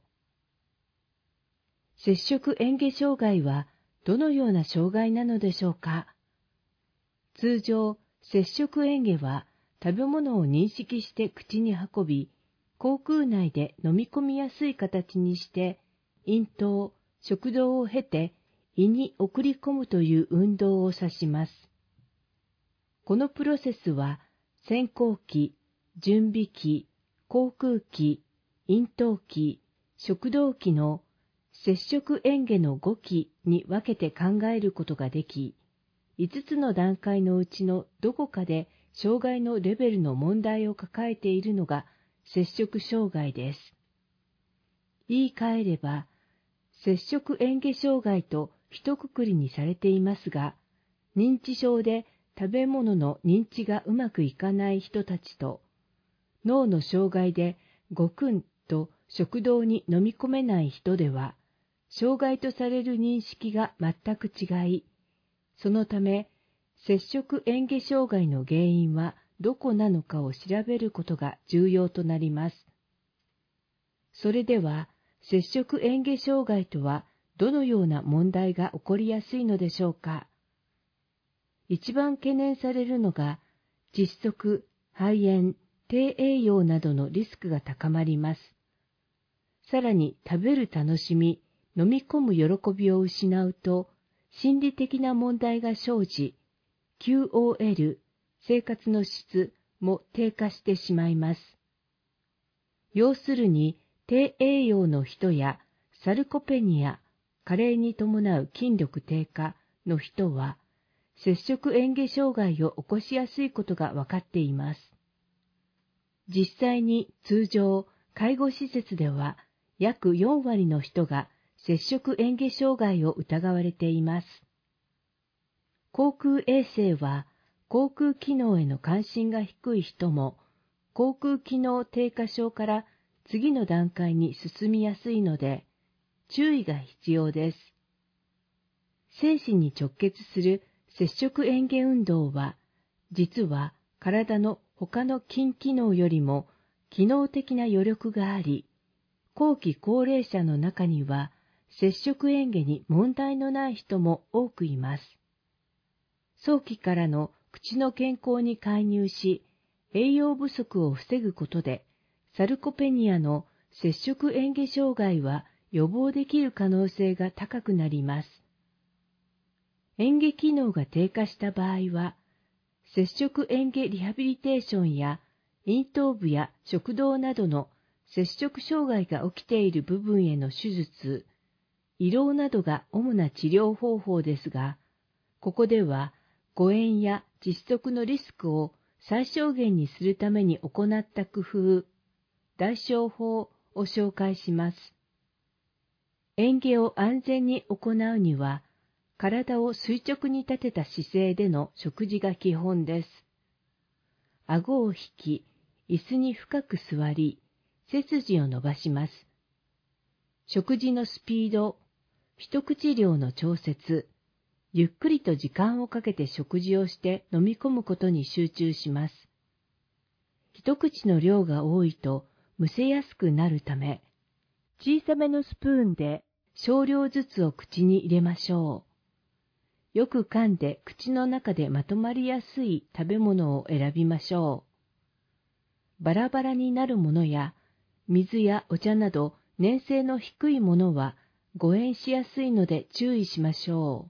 接触嚥下障害はどのような障害なのでしょうか。通常、接触嚥下は食べ物を認識して口に運び、口腔内で飲み込みやすい形にして、咽頭、食道を経て胃に送り込むという運動を指します。このプロセスは、先行期、準備期、口腔期、咽頭期、食道期の接触嚥下のご期に分けて考えることができ、いつつの段階のうちのどこかで障害のレベルの問題を抱えているのが接触障害です。言い換えれば、接触嚥下障害と一括りにされていますが、認知症で食べ物の認知がうまくいかない人たちと、脳の障害でごくんと食道に飲み込めない人では、障害とされる認識が全く違い、そのため、接触嚥下障害の原因はどこなのかを調べることが重要となります。それでは、接触嚥下障害とはどのような問題が起こりやすいのでしょうか。一番懸念されるのが、窒息、肺炎、低栄養などのリスクが高まります。さらに食べる楽しみ、飲み込む喜びを失うと、心理的な問題が生じ、キューオーエル、生活の質も低下してしまいます。要するに、低栄養の人やサルコペニア、加齢に伴う筋力低下の人は、接触嚥下障害を起こしやすいことが分かっています。実際に通常、介護施設では約よんわりの人が接触嚥下障害を疑われています。口腔衛生は、口腔機能への関心が低い人も、口腔機能低下症から次の段階に進みやすいので、注意が必要です。生死に直結する接触嚥下運動は、実は体の他の筋機能よりも機能的な余力があり、後期高齢者の中には接触嚥下に問題のない人も多くいます。早期からの口の健康に介入し、栄養不足を防ぐことで、サルコペニアの接触嚥下障害は予防できる可能性が高くなります。嚥下機能が低下した場合は、接触嚥下リハビリテーションや咽頭部や食道などの接触障害が起きている部分への手術、胃ろうなどが主な治療方法ですが、ここでは誤嚥や窒息のリスクを最小限にするために行った工夫、代償法を紹介します。嚥下を安全に行うには、体を垂直に立てた姿勢での食事が基本です。顎を引き、椅子に深く座り、背筋を伸ばします。食事のスピード、一口量の調節、ゆっくりと時間をかけて食事をして飲み込むことに集中します。一口の量が多いとむせやすくなるため、小さめのスプーンで少量ずつを口に入れましょう。よく噛んで口の中でまとまりやすい食べ物を選びましょう。バラバラになるものや、水やお茶など粘性の低いものは誤嚥しやすいので注意しましょう。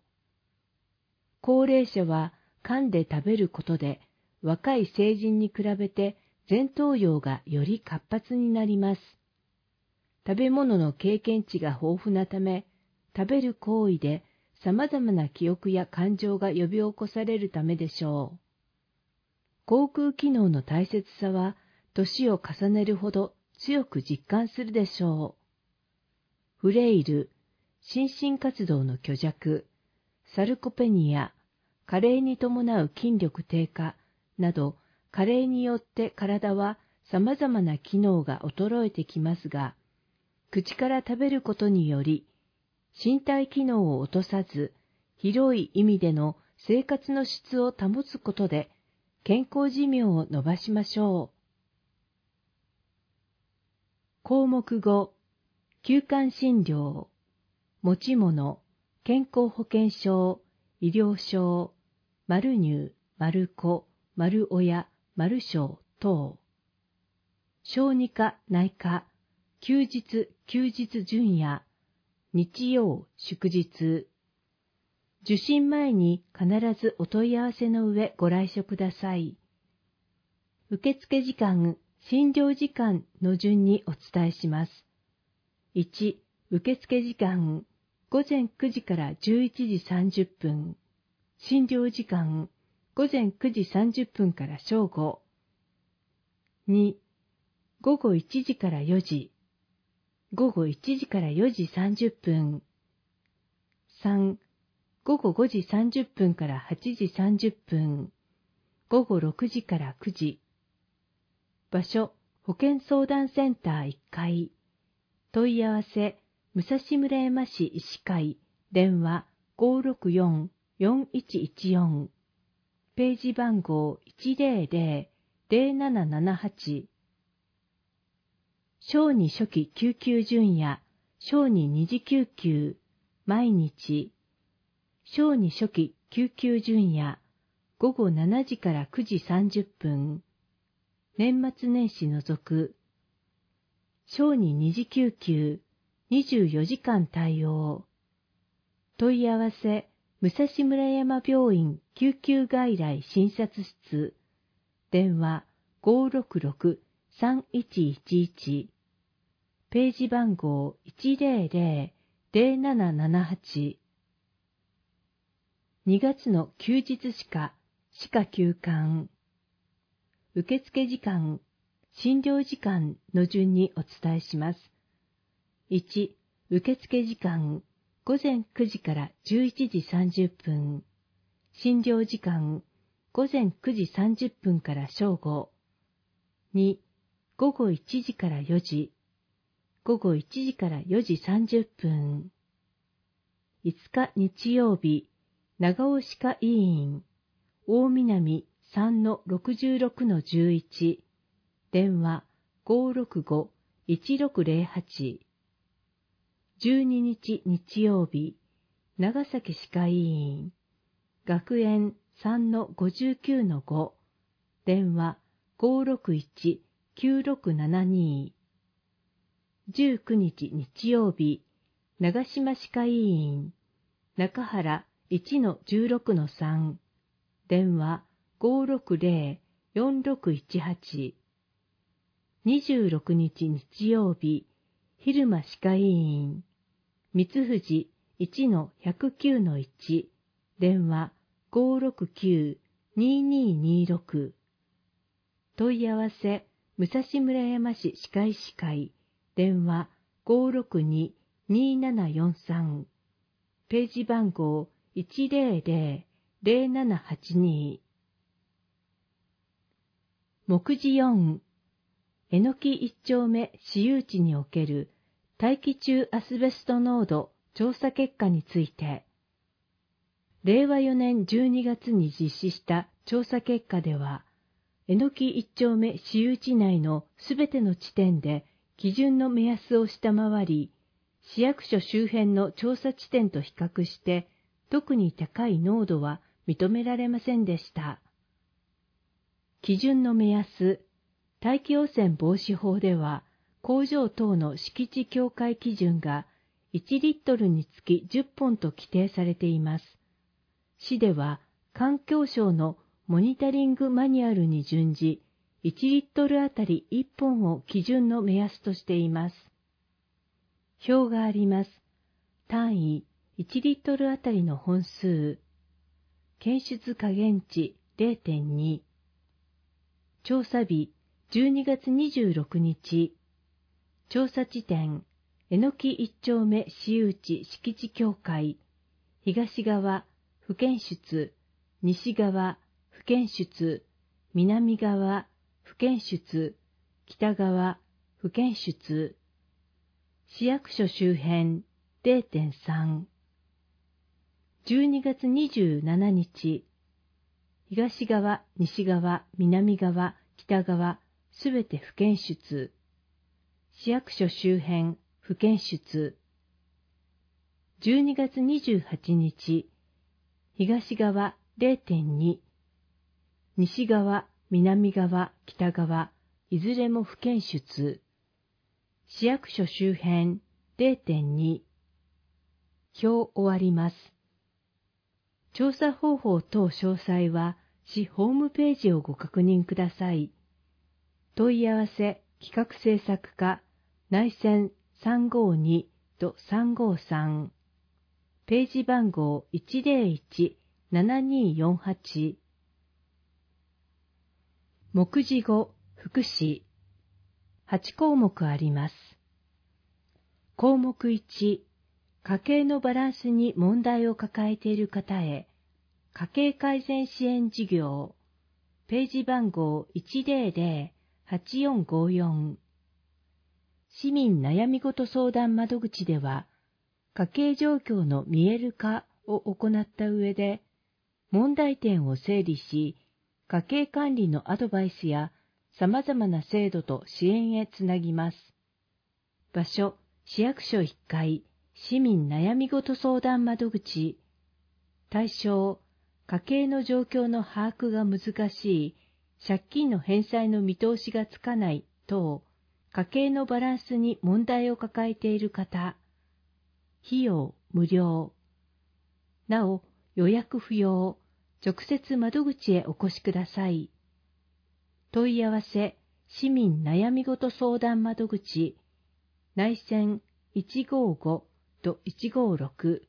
高齢者は噛んで食べることで若い成人に比べて前頭葉がより活発になります。食べ物の経験値が豊富なため、食べる行為で様々な記憶や感情が呼び起こされるためでしょう。口腔機能の大切さは、年を重ねるほど強く実感するでしょう。フレイル、心身活動の虚弱、サルコペニア、加齢に伴う筋力低下など、加齢によって体は様々な機能が衰えてきますが、口から食べることにより、身体機能を落とさず、広い意味での生活の質を保つことで、健康寿命を延ばしましょう。項目ご、休館診療、持ち物、健康保険証、医療証、丸入、丸子、丸親、丸小等。小児科、内科、休日、休日準夜、日曜、祝日。受診前に必ずお問い合わせの上ご来所ください。受付時間、診療時間の順にお伝えします。いち、受付時間、ごぜんくじからじゅういちじさんじゅっぷん。診療時間、ごぜんくじさんじゅっぷんから正午。に、ごごいちじからよじ。ごごいちじからよじさんじゅっぷん。さん、ごごごじさんじゅっぷんからはちじさんじゅっぷん。ごごろくじからくじ。場所、保健相談センターいっかい。問い合わせ、武蔵村山市医師会、電話 ごーろくよん よんいちいちよん。ページ番号 いちぜろぜろ ぜろななななはち。小児初期救急準夜、小児二次救急、毎日。小児初期救急準夜、ごごしちじからくじさんじゅっぷん。年末年始除く。小児二次救急、にじゅうよじかん対応。問い合わせ、武蔵村山病院救急外来診察室。電話 ごーろくろく さんいちいちいち。ページ番号 いちぜろぜろ ぜろななななはち。にがつの休日歯科、歯科休館。受付時間、診療時間の順にお伝えします。いち、受付時間、ごぜんくじからじゅういちじさんじゅっぷん。診療時間、ごぜんくじさんじゅっぷんから正午。に、ごごいちじからよじ。ごごいちじからよじさんじゅっぷん。いつか日曜日、長尾歯科医院、大南 さんのろくじゅうろくのじゅういち。電話 ごーろくご いちろくぜろはち。じゅうににち日曜日、長崎歯科医院、学園 さんのごじゅうきゅうのご。電話 ごーろくいち きゅうろくななに。じゅうくにち日曜日、長島歯科医院、中原 いちのじゅうろくのさん。電話 ごーろくぜろ よんろくいちはち。にじゅうろくにち日曜日、蛭間歯科医院、三藤 いちのひゃくきゅうのいち。電話 ごーろくきゅう にーにーにーろく。問い合わせ、武蔵村山市歯科医師会、電話 ごーろくに にーななよんさん。ページ番号 いちぜろぜろ ぜろななはちに。目次よん、えのき一丁目私有地における大気中アスベスト濃度調査結果について、れいわよねんじゅうにがつに実施した調査結果では、えのき一丁目私有地内のすべての地点で基準の目安を下回り、市役所周辺の調査地点と比較して特に高い濃度は認められませんでした。基準の目安、大気汚染防止法では、工場等の敷地境界基準がいちリットルにつきじゅっぽんと規定されています。市では環境省のモニタリングマニュアルに準じ、 いちリットルあたりいっぽんを基準の目安としています。表があります。単位いちリットルあたりの本数。検出下限値 れいてんに。調査日じゅうにがつにじゅうろくにち。調査地点、えのきいっちょうめ私有地敷地協会。東側、不検出、西側、不検出、南側、不検出、北側、不検出。市役所周辺 れいてんさん。じゅうにがつにじゅうしちにち、東側、西側、南側、北側、すべて不検出。市役所周辺、不検出。じゅうにがつにじゅうはちにち、東側 れいてんに、西側、南側、北側、いずれも不検出。市役所周辺 れいてんに。表終わります。調査方法等詳細は、市ホームページをご確認ください。問い合わせ企画制作課内線 さんごにとさんごさん。ページ番号 いちぜろいちななによんはち。目次ご、福祉。はちこうもくあります。項目いち、家計のバランスに問題を抱えている方へ、家計改善支援事業。ページ番号 いちぜろぜろはちよんごよん。市民悩みごと相談窓口では、家計状況の見える化を行った上で、問題点を整理し、家計管理のアドバイスや様々な制度と支援へつなぎます。場所、市役所いっかい、市民悩みごと相談窓口。対象、家計の状況の把握が難しい、借金の返済の見通しがつかない等、家計のバランスに問題を抱えている方。費用無料。なお、予約不要。直接窓口へお越しください。問い合わせ、市民悩みごと相談窓口、内線いちごごといちごろく。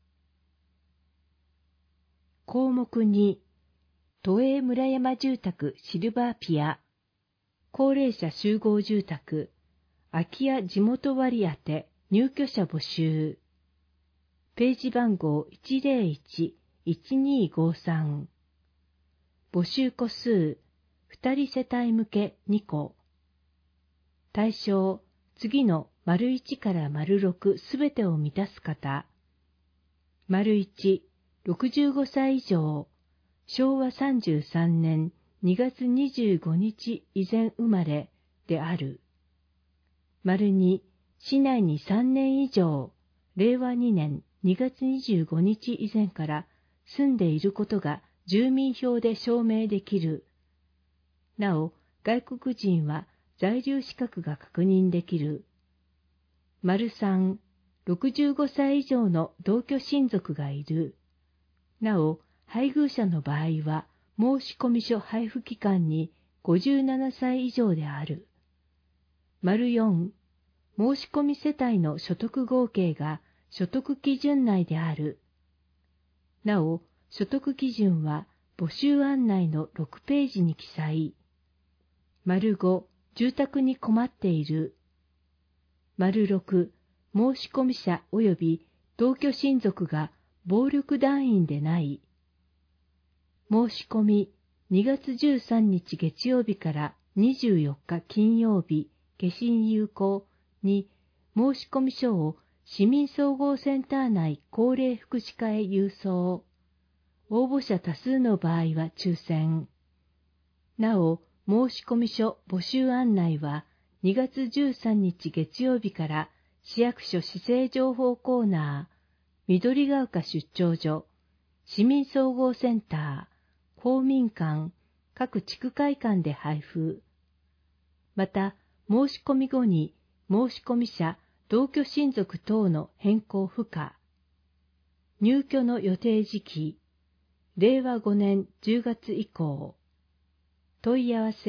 項目に、都営村山住宅シルバーピア、高齢者集合住宅、空き家地元割当入居者募集。ページ番号 いちぜろいちいちにごさん。募集戸数、ふたり世帯向けにこ。対象、次の丸いちから丸ろくすべてを満たす方。丸いち、ろくじゅうごさい以上、しょうわさんじゅうさんねんにがつにじゅうごにち以前生まれである。丸に、市内にさんねん以上、れいわにねんにがつにじゅうごにち以前から住んでいることが住民票で証明できる。なお、外国人は在留資格が確認できる。丸さん、ろくじゅうごさい以上の同居親族がいる。なお、配偶者の場合は申込書配布期間にごじゅうななさい以上である。丸よん、申込世帯の所得合計が所得基準内である。なお、所得基準は募集案内のろくページに記載。丸ご、住宅に困っている。丸ろく、申込者及び同居親族が暴力団員でない。申し込みにがつじゅうさんにち月曜日からにじゅうよっか金曜日、消印有効に申込書を市民総合センター内高齢福祉課へ郵送。応募者多数の場合は抽選。なお、申込書募集案内はにがつじゅうさんにち月曜日から市役所市政情報コーナー、緑が丘出張所、市民総合センター、公民館、各地区会館で配布。また、申し込み後に申込者、同居親族等の変更不可。入居の予定時期、れいわごねんじゅうがつ以降。問い合わせ、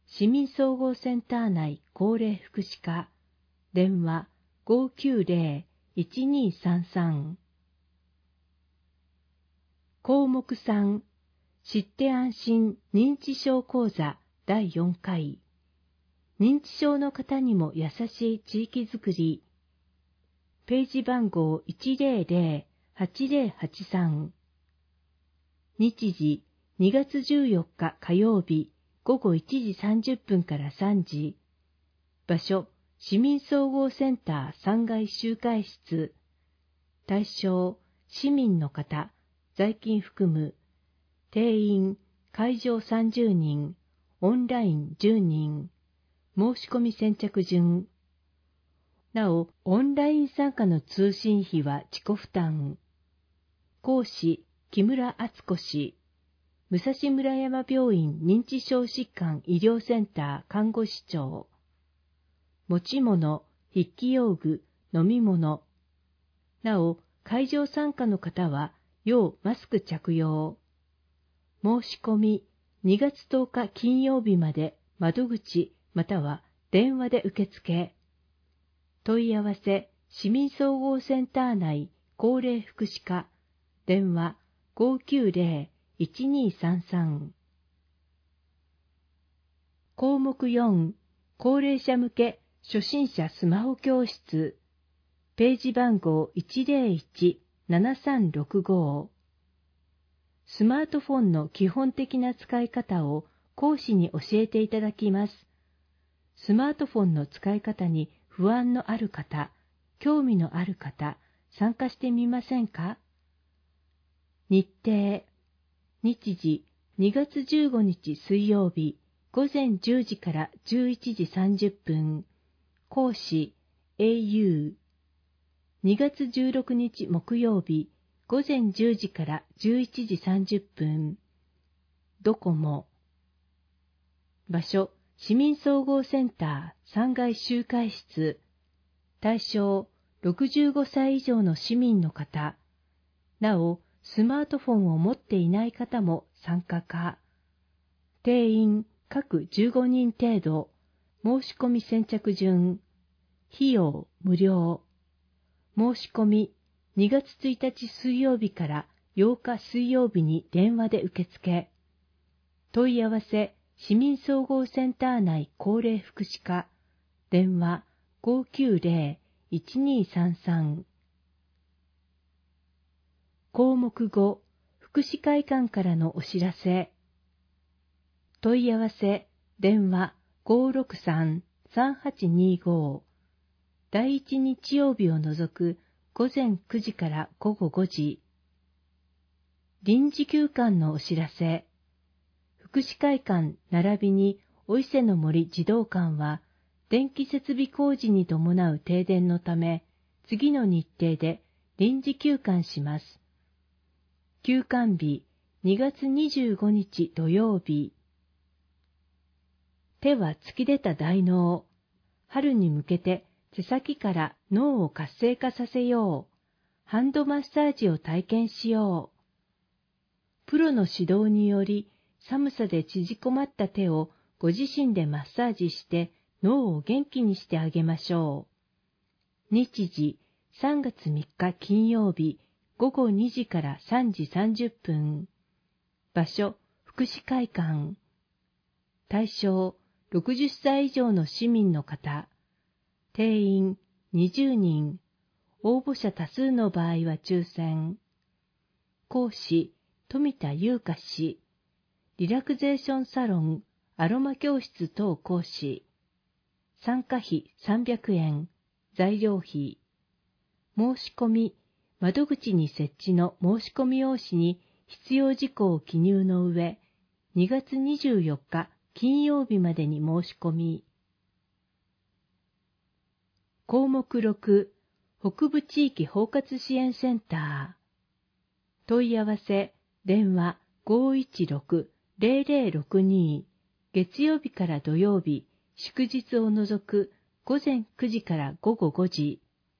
市民総合センター内高齢福祉課、電話 ごーきゅうぜろ いちにーさんさん。項目さん、知って安心認知症講座だいよんかい。認知症の方にも優しい地域づくり。ページ番号 いちぜろぜろ はちぜろはちさん。日時にがつじゅうよっか火曜日ごごいちじさんじゅっぷんからさんじ。場所、市民総合センターさんがい集会室。対象、市民の方、在勤含む。定員、会場さんじゅうにん、オンラインじゅうにん。申し込み先着順。なお、オンライン参加の通信費は自己負担。講師、木村敦子氏。武蔵村山病院認知症疾患医療センター看護師長。持ち物、筆記用具、飲み物。なお、会場参加の方は、要マスク着用。申し込み、にがつとおか金曜日まで窓口または電話で受付。問い合わせ、市民総合センター内高齢福祉課、電話 ごーきゅうぜろ いちにーさんさん。項目よん、高齢者向け初心者スマホ教室。ページ番号 いちぜろいち ななさんろくご。スマートフォンの基本的な使い方を講師に教えていただきます。スマートフォンの使い方に不安のある方、興味のある方、参加してみませんか？日程、日時にがつじゅうごにち水曜日、ごぜんじゅうじからじゅういちじさんじゅっぷん。講師 エーユー。にがつじゅうろくにち木曜日、ごぜんじゅうじからじゅういちじさんじゅっぷん。ドコモ。場所、市民総合センターさんがい集会室。対象、ろくじゅうごさい以上の市民の方。なお、スマートフォンを持っていない方も参加可。定員、各じゅうごにん程度。申し込み先着順。費用、無料。申し込み、にがつついたち水曜日からようか水曜日に電話で受付。問い合わせ、市民総合センター内高齢福祉課。電話 ごーきゅうぜろ いちにーさんさん。項目ご、福祉会館からのお知らせ。問い合わせ、電話 ごーろくさん さんはちにーご。第一日曜日を除くごぜんくじからごごごじ。臨時休館のお知らせ。福祉会館並びにお伊勢の森児童館は、電気設備工事に伴う停電のため、次の日程で臨時休館します。休館日、にがつにじゅうごにち土曜日。手は突き出た大脳。春に向けて手先から脳を活性化させよう。ハンドマッサージを体験しよう。プロの指導により、寒さで縮こまった手をご自身でマッサージして脳を元気にしてあげましょう。日時、さんがつみっか金曜日、ごごにじからさんじさんじゅっぷん。場所、福祉会館。対象、ろくじゅっさい以上の市民の方。定員、にじゅうにん。応募者多数の場合は抽選。講師、富田優香氏。リラクゼーションサロン、アロマ教室等講師。参加費さんびゃくえん。材料費。申し込み、窓口に設置の申し込み用紙に必要事項を記入の上、にがつにじゅうよっか金曜日までに申し込み。項目ろく、北部地域包括支援センター。問い合わせ、電話 ごーいちろく ぜろぜろろくに。月曜日から土曜日、祝日を除くごぜんくじからごごごじ。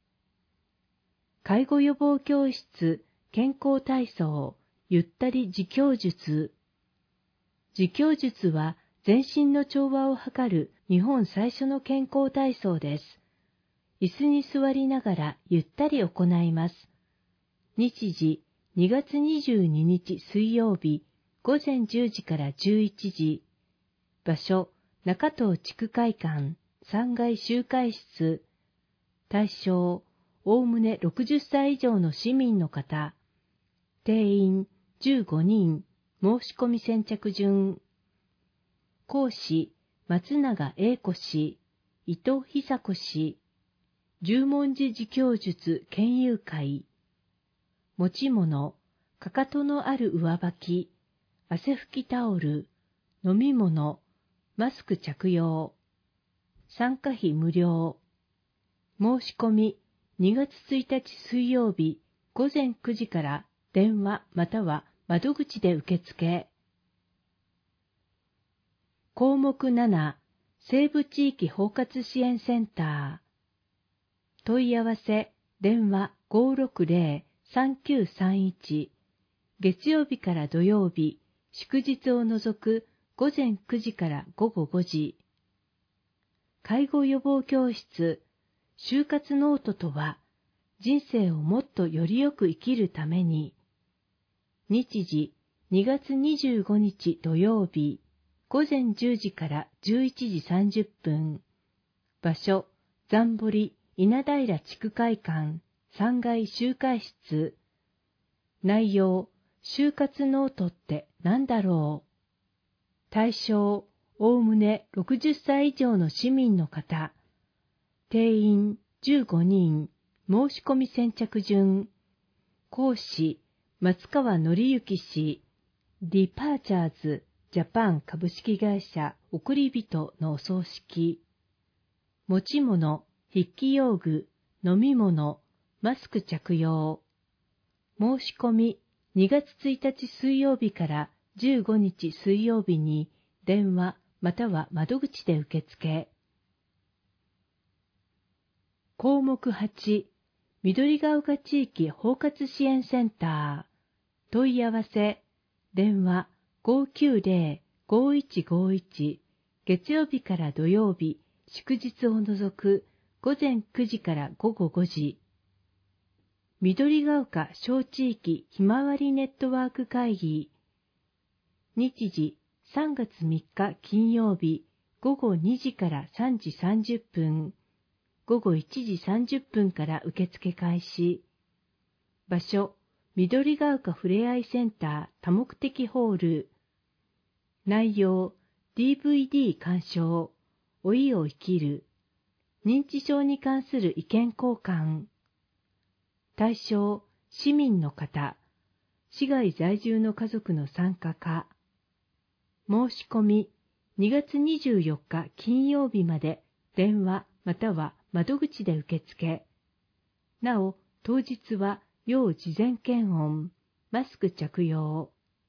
介護予防教室、健康体操、ゆったり自供術。自供術は全身の調和を図る日本最初の健康体操です。椅子に座りながらゆったり行います。日時、にがつにじゅうににち水曜日、ごぜんじゅうじからじゅういちじ。場所、中東地区会館、さんがい集会室。対象、おおむねろくじゅっさい以上の市民の方。定員じゅうごにん、申し込み先着順。講師、松永英子氏、伊藤久子氏。十文字自供術研究会。持ち物、かかとのある上履き、汗拭きタオル、飲み物、マスク着用。参加費無料。申し込み、にがつついたち水曜日ごぜんくじから電話または窓口で受付。項目なな、西部地域包括支援センター。問い合わせ、電話 ごろくぜろ さんきゅうさんいち。月曜日から土曜日、祝日を除くごぜんくじからごごごじ。介護予防教室、就活ノートとは、人生をもっとよりよく生きるために。日時、にがつにじゅうごにち土曜日、ごぜんじゅうじからじゅういちじさんじゅっぷん。場所、残堀稲平地区会館、さんがい集会室。内容、就活ノートって何だろう。対象、おおむねろくじゅっさい以上の市民の方。定員じゅうごにん、申し込み先着順。講師、松川紀之氏、ディパーチャーズジャパン株式会社送り人のお葬式。持ち物、筆記用具、飲み物、マスク着用。申し込み、にがつついたち水曜日からじゅうごにち水曜日に電話または窓口で受付。項目はち、緑が丘地域包括支援センター。問い合わせ、電話 ごきゅうぜろ ごいちごいち。月曜日から土曜日、祝日を除くごぜんくじからごごごじ。緑が丘小地域ひまわりネットワーク会議。日時、さんがつみっか金曜日、ごごにじからさんじさんじゅっぷん。ごごいちじさんじゅっぷんから受付開始。場所、緑が丘ふれあいセンター多目的ホール。内容、ディーブイディー 鑑賞、老いを生きる。認知症に関する意見交換。対象、市民の方。市外在住の家族の参加か。申し込み、にがつにじゅうよっか金曜日まで電話または窓口で受付。なお、当日は要事前検温、マスク着用。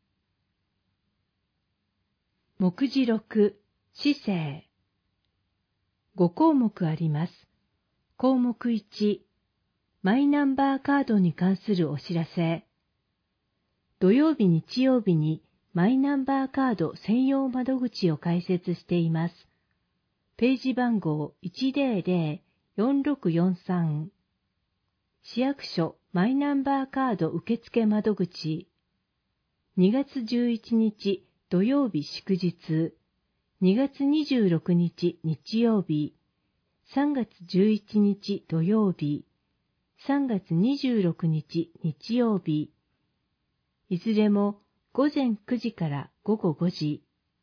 目次ろく、市政。ごこうもくあります。項目いち、マイナンバーカードに関するお知らせ。土曜日日曜日にマイナンバーカード専用窓口を開設しています。ページ番号 いちぜろぜろ よんろくよんさん。市役所マイナンバーカード受付窓口。にがつじゅういちにち土曜日祝日。にがつにじゅうろくにち日曜日。さんがつじゅういちにち土曜日。さんがつにじゅうろくにち日曜日。いずれもごぜんくじからごごごじ。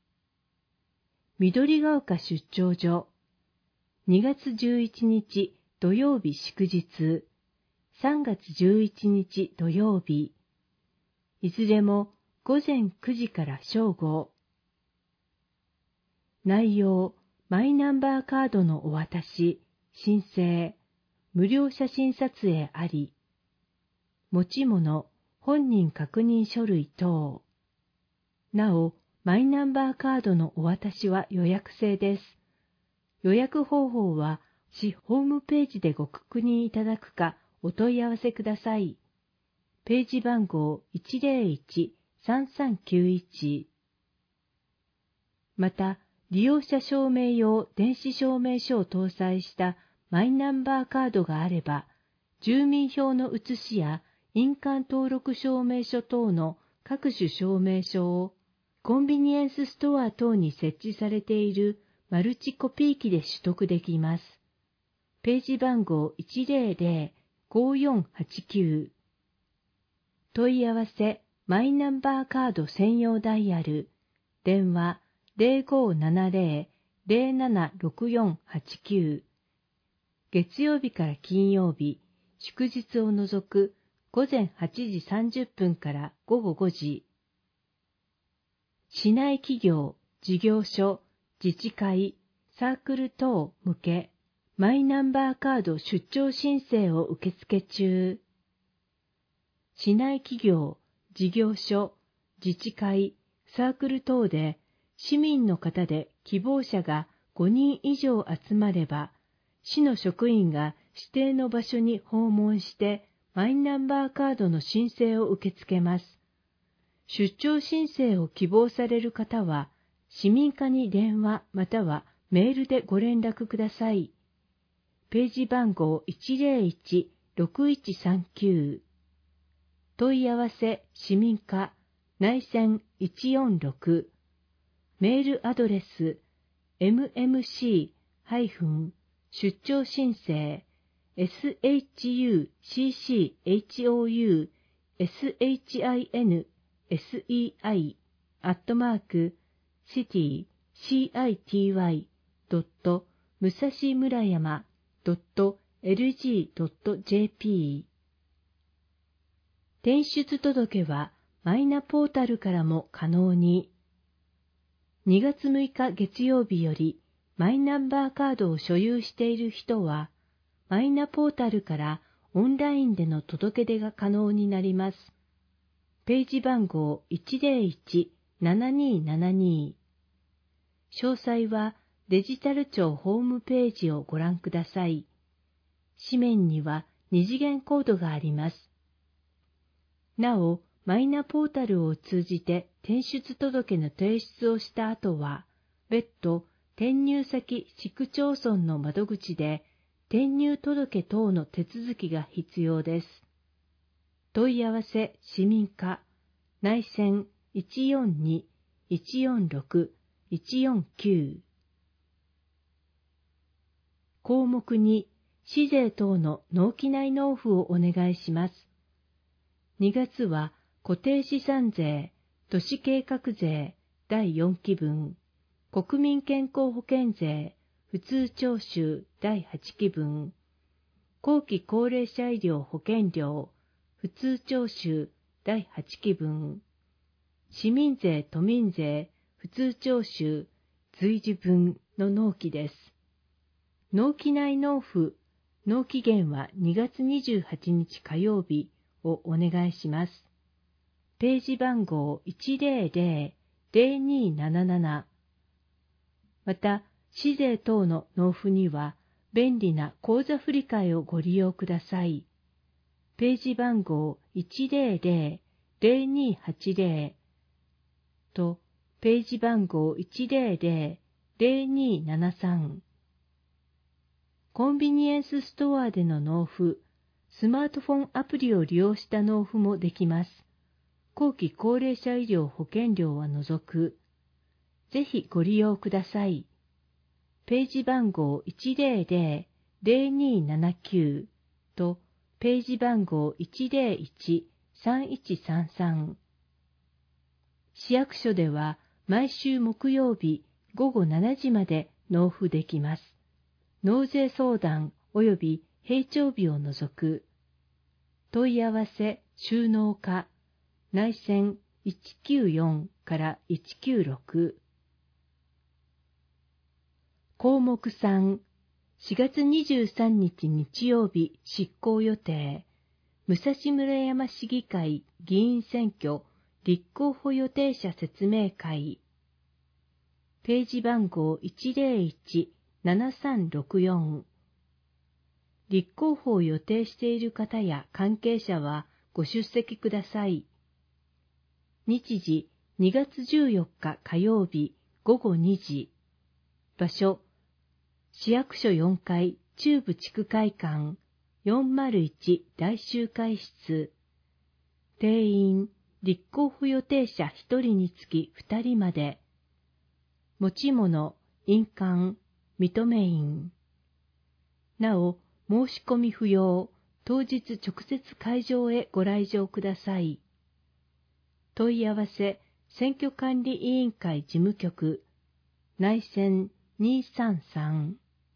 緑が丘出張所。にがつじゅういちにち土曜日祝日。さんがつじゅういちにち土曜日。いずれもごぜんくじから正午。内容、マイナンバーカードのお渡し、申請、無料写真撮影あり。持ち物、本人確認書類等。なお、マイナンバーカードのお渡しは予約制です。予約方法は、市ホームページでご確認いただくか、お問い合わせください。ページ番号 いちぜろいち さんさんきゅういち。 また、利用者証明用電子証明書を搭載したマイナンバーカードがあれば、住民票の写しや印鑑登録証明書等の各種証明書をコンビニエンスストア等に設置されているマルチコピー機で取得できます。ページ番号 いちゼロゼロ ごよんはちきゅう。問い合わせマイナンバーカード専用ダイヤル、電話 ゼロごななゼロ ゼロななろくよんはちきゅう。月曜日から金曜日、祝日を除く午前はちじさんじゅっぷんから午後ごじ。市内企業、事業所、自治会、サークル等向け、マイナンバーカード出張申請を受付中。市内企業、事業所、自治会、サークル等で、市民の方で希望者がごにん以上集まれば、市の職員が指定の場所に訪問してマイナンバーカードの申請を受け付けます。出張申請を希望される方は、市民課に電話またはメールでご連絡ください。ページ番号 いちゼロいち ろくいちさんきゅう。問い合わせ市民課内線いちよんろく。メールアドレス エムエムシー 出張申請 シャッシュショウ シン アットマーク シティ シティ ドット 武蔵村山 ドット エルジー ドット ジェーピー。転出届はマイナポータルからも可能に。にがつむいか月曜日よりマイナンバーカードを所有している人は、マイナポータルからオンラインでの届け出が可能になります。ページ番号 いちゼロいち ななにーななにー。詳細はデジタル庁ホームページをご覧ください。紙面には二次元コードがあります。なお、マイナポータルを通じて転出届の提出をした後は、別途転入先市区町村の窓口で転入届等の手続きが必要です。問い合わせ市民課内線 いちよんに いちよんろく いちよんきゅう。項目に市税等の納期内納付をお願いします。にがつは固定資産税、都市計画税だいよんきぶん、国民健康保険税、普通徴収だいはちきぶん、後期高齢者医療保険料、普通徴収だいはちきぶん、市民税都民税、普通徴収随時分の納期です。納期内納付、納期限はにがつにじゅうはちにち火曜日をお願いします。ページ番号 いちゼロゼロ ゼロにーなななな。また、市税等の納付には便利な口座振替をご利用ください。ページ番号 いちゼロゼロ ゼロにーはちゼロ とページ番号 いちゼロゼロ ゼロにーななさん。コンビニエンスストアでの納付、スマートフォンアプリを利用した納付もできます。後期高齢者医療保険料は除く。ぜひご利用ください。ページ番号 いちゼロゼロ ゼロにーななきゅう とページ番号 いちゼロいち さんいちさんさん。市役所では毎週木曜日ごごしちじまで納付できます。納税相談及び閉庁日を除く。問い合わせ収納課内線いちきゅうよんからいちきゅうろく。項目さん、しがつにじゅうさんにち日曜日執行予定、武蔵村山市議会議員選挙立候補予定者説明会。ページ番号 いちゼロいち ななさんろくよん。立候補を予定している方や関係者はご出席ください。日時にがつじゅうよっか火曜日ごごにじ。場所、市役所よんかい中部地区会館よんまるいち大集会室。定員、立候補予定者ひとりにつきふたりまで。持ち物、印鑑、認め印。なお、申し込み不要、当日直接会場へご来場ください。問い合わせ、選挙管理委員会事務局、内線にさんさん。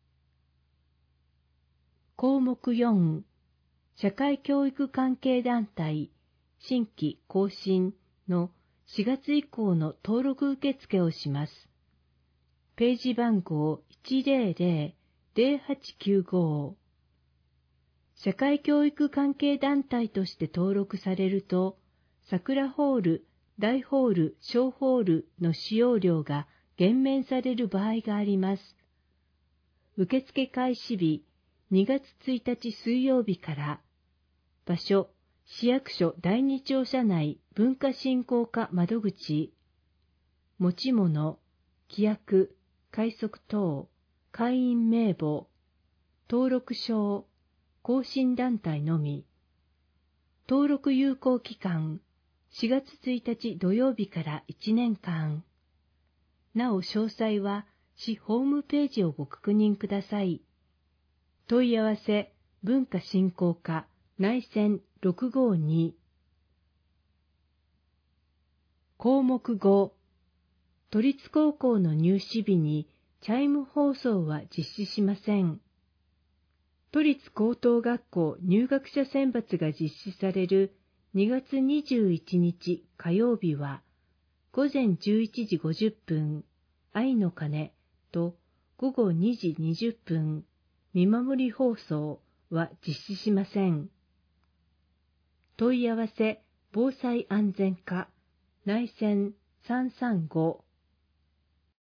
項目よん、社会教育関係団体、新規更新のしがつ以降の登録受付をします。ページ番号いちぜろぜろぜろはちきゅうご。社会教育関係団体として登録されると、桜ホール、大ホール、小ホールの使用料が減免される場合があります。受付開始日、にがつついたち水曜日から、場所、市役所第二庁舎内文化振興課窓口、持ち物、規約、快速等、会員名簿、登録証、更新団体のみ。登録有効期間、しがつついたち土曜日からいちねんかん。なお詳細は市ホームページをご確認ください。問い合わせ、文化振興課、内線ろくごに。項目ご、都立高校の入試日にチャイム放送は実施しません。都立高等学校入学者選抜が実施されるにがつにじゅういちにち火曜日は、ごぜんじゅういちじごじゅっぷん、愛の鐘とごごにじにじゅっぷん、見守り放送は実施しません。問い合わせ、防災安全課、内線さんさんご。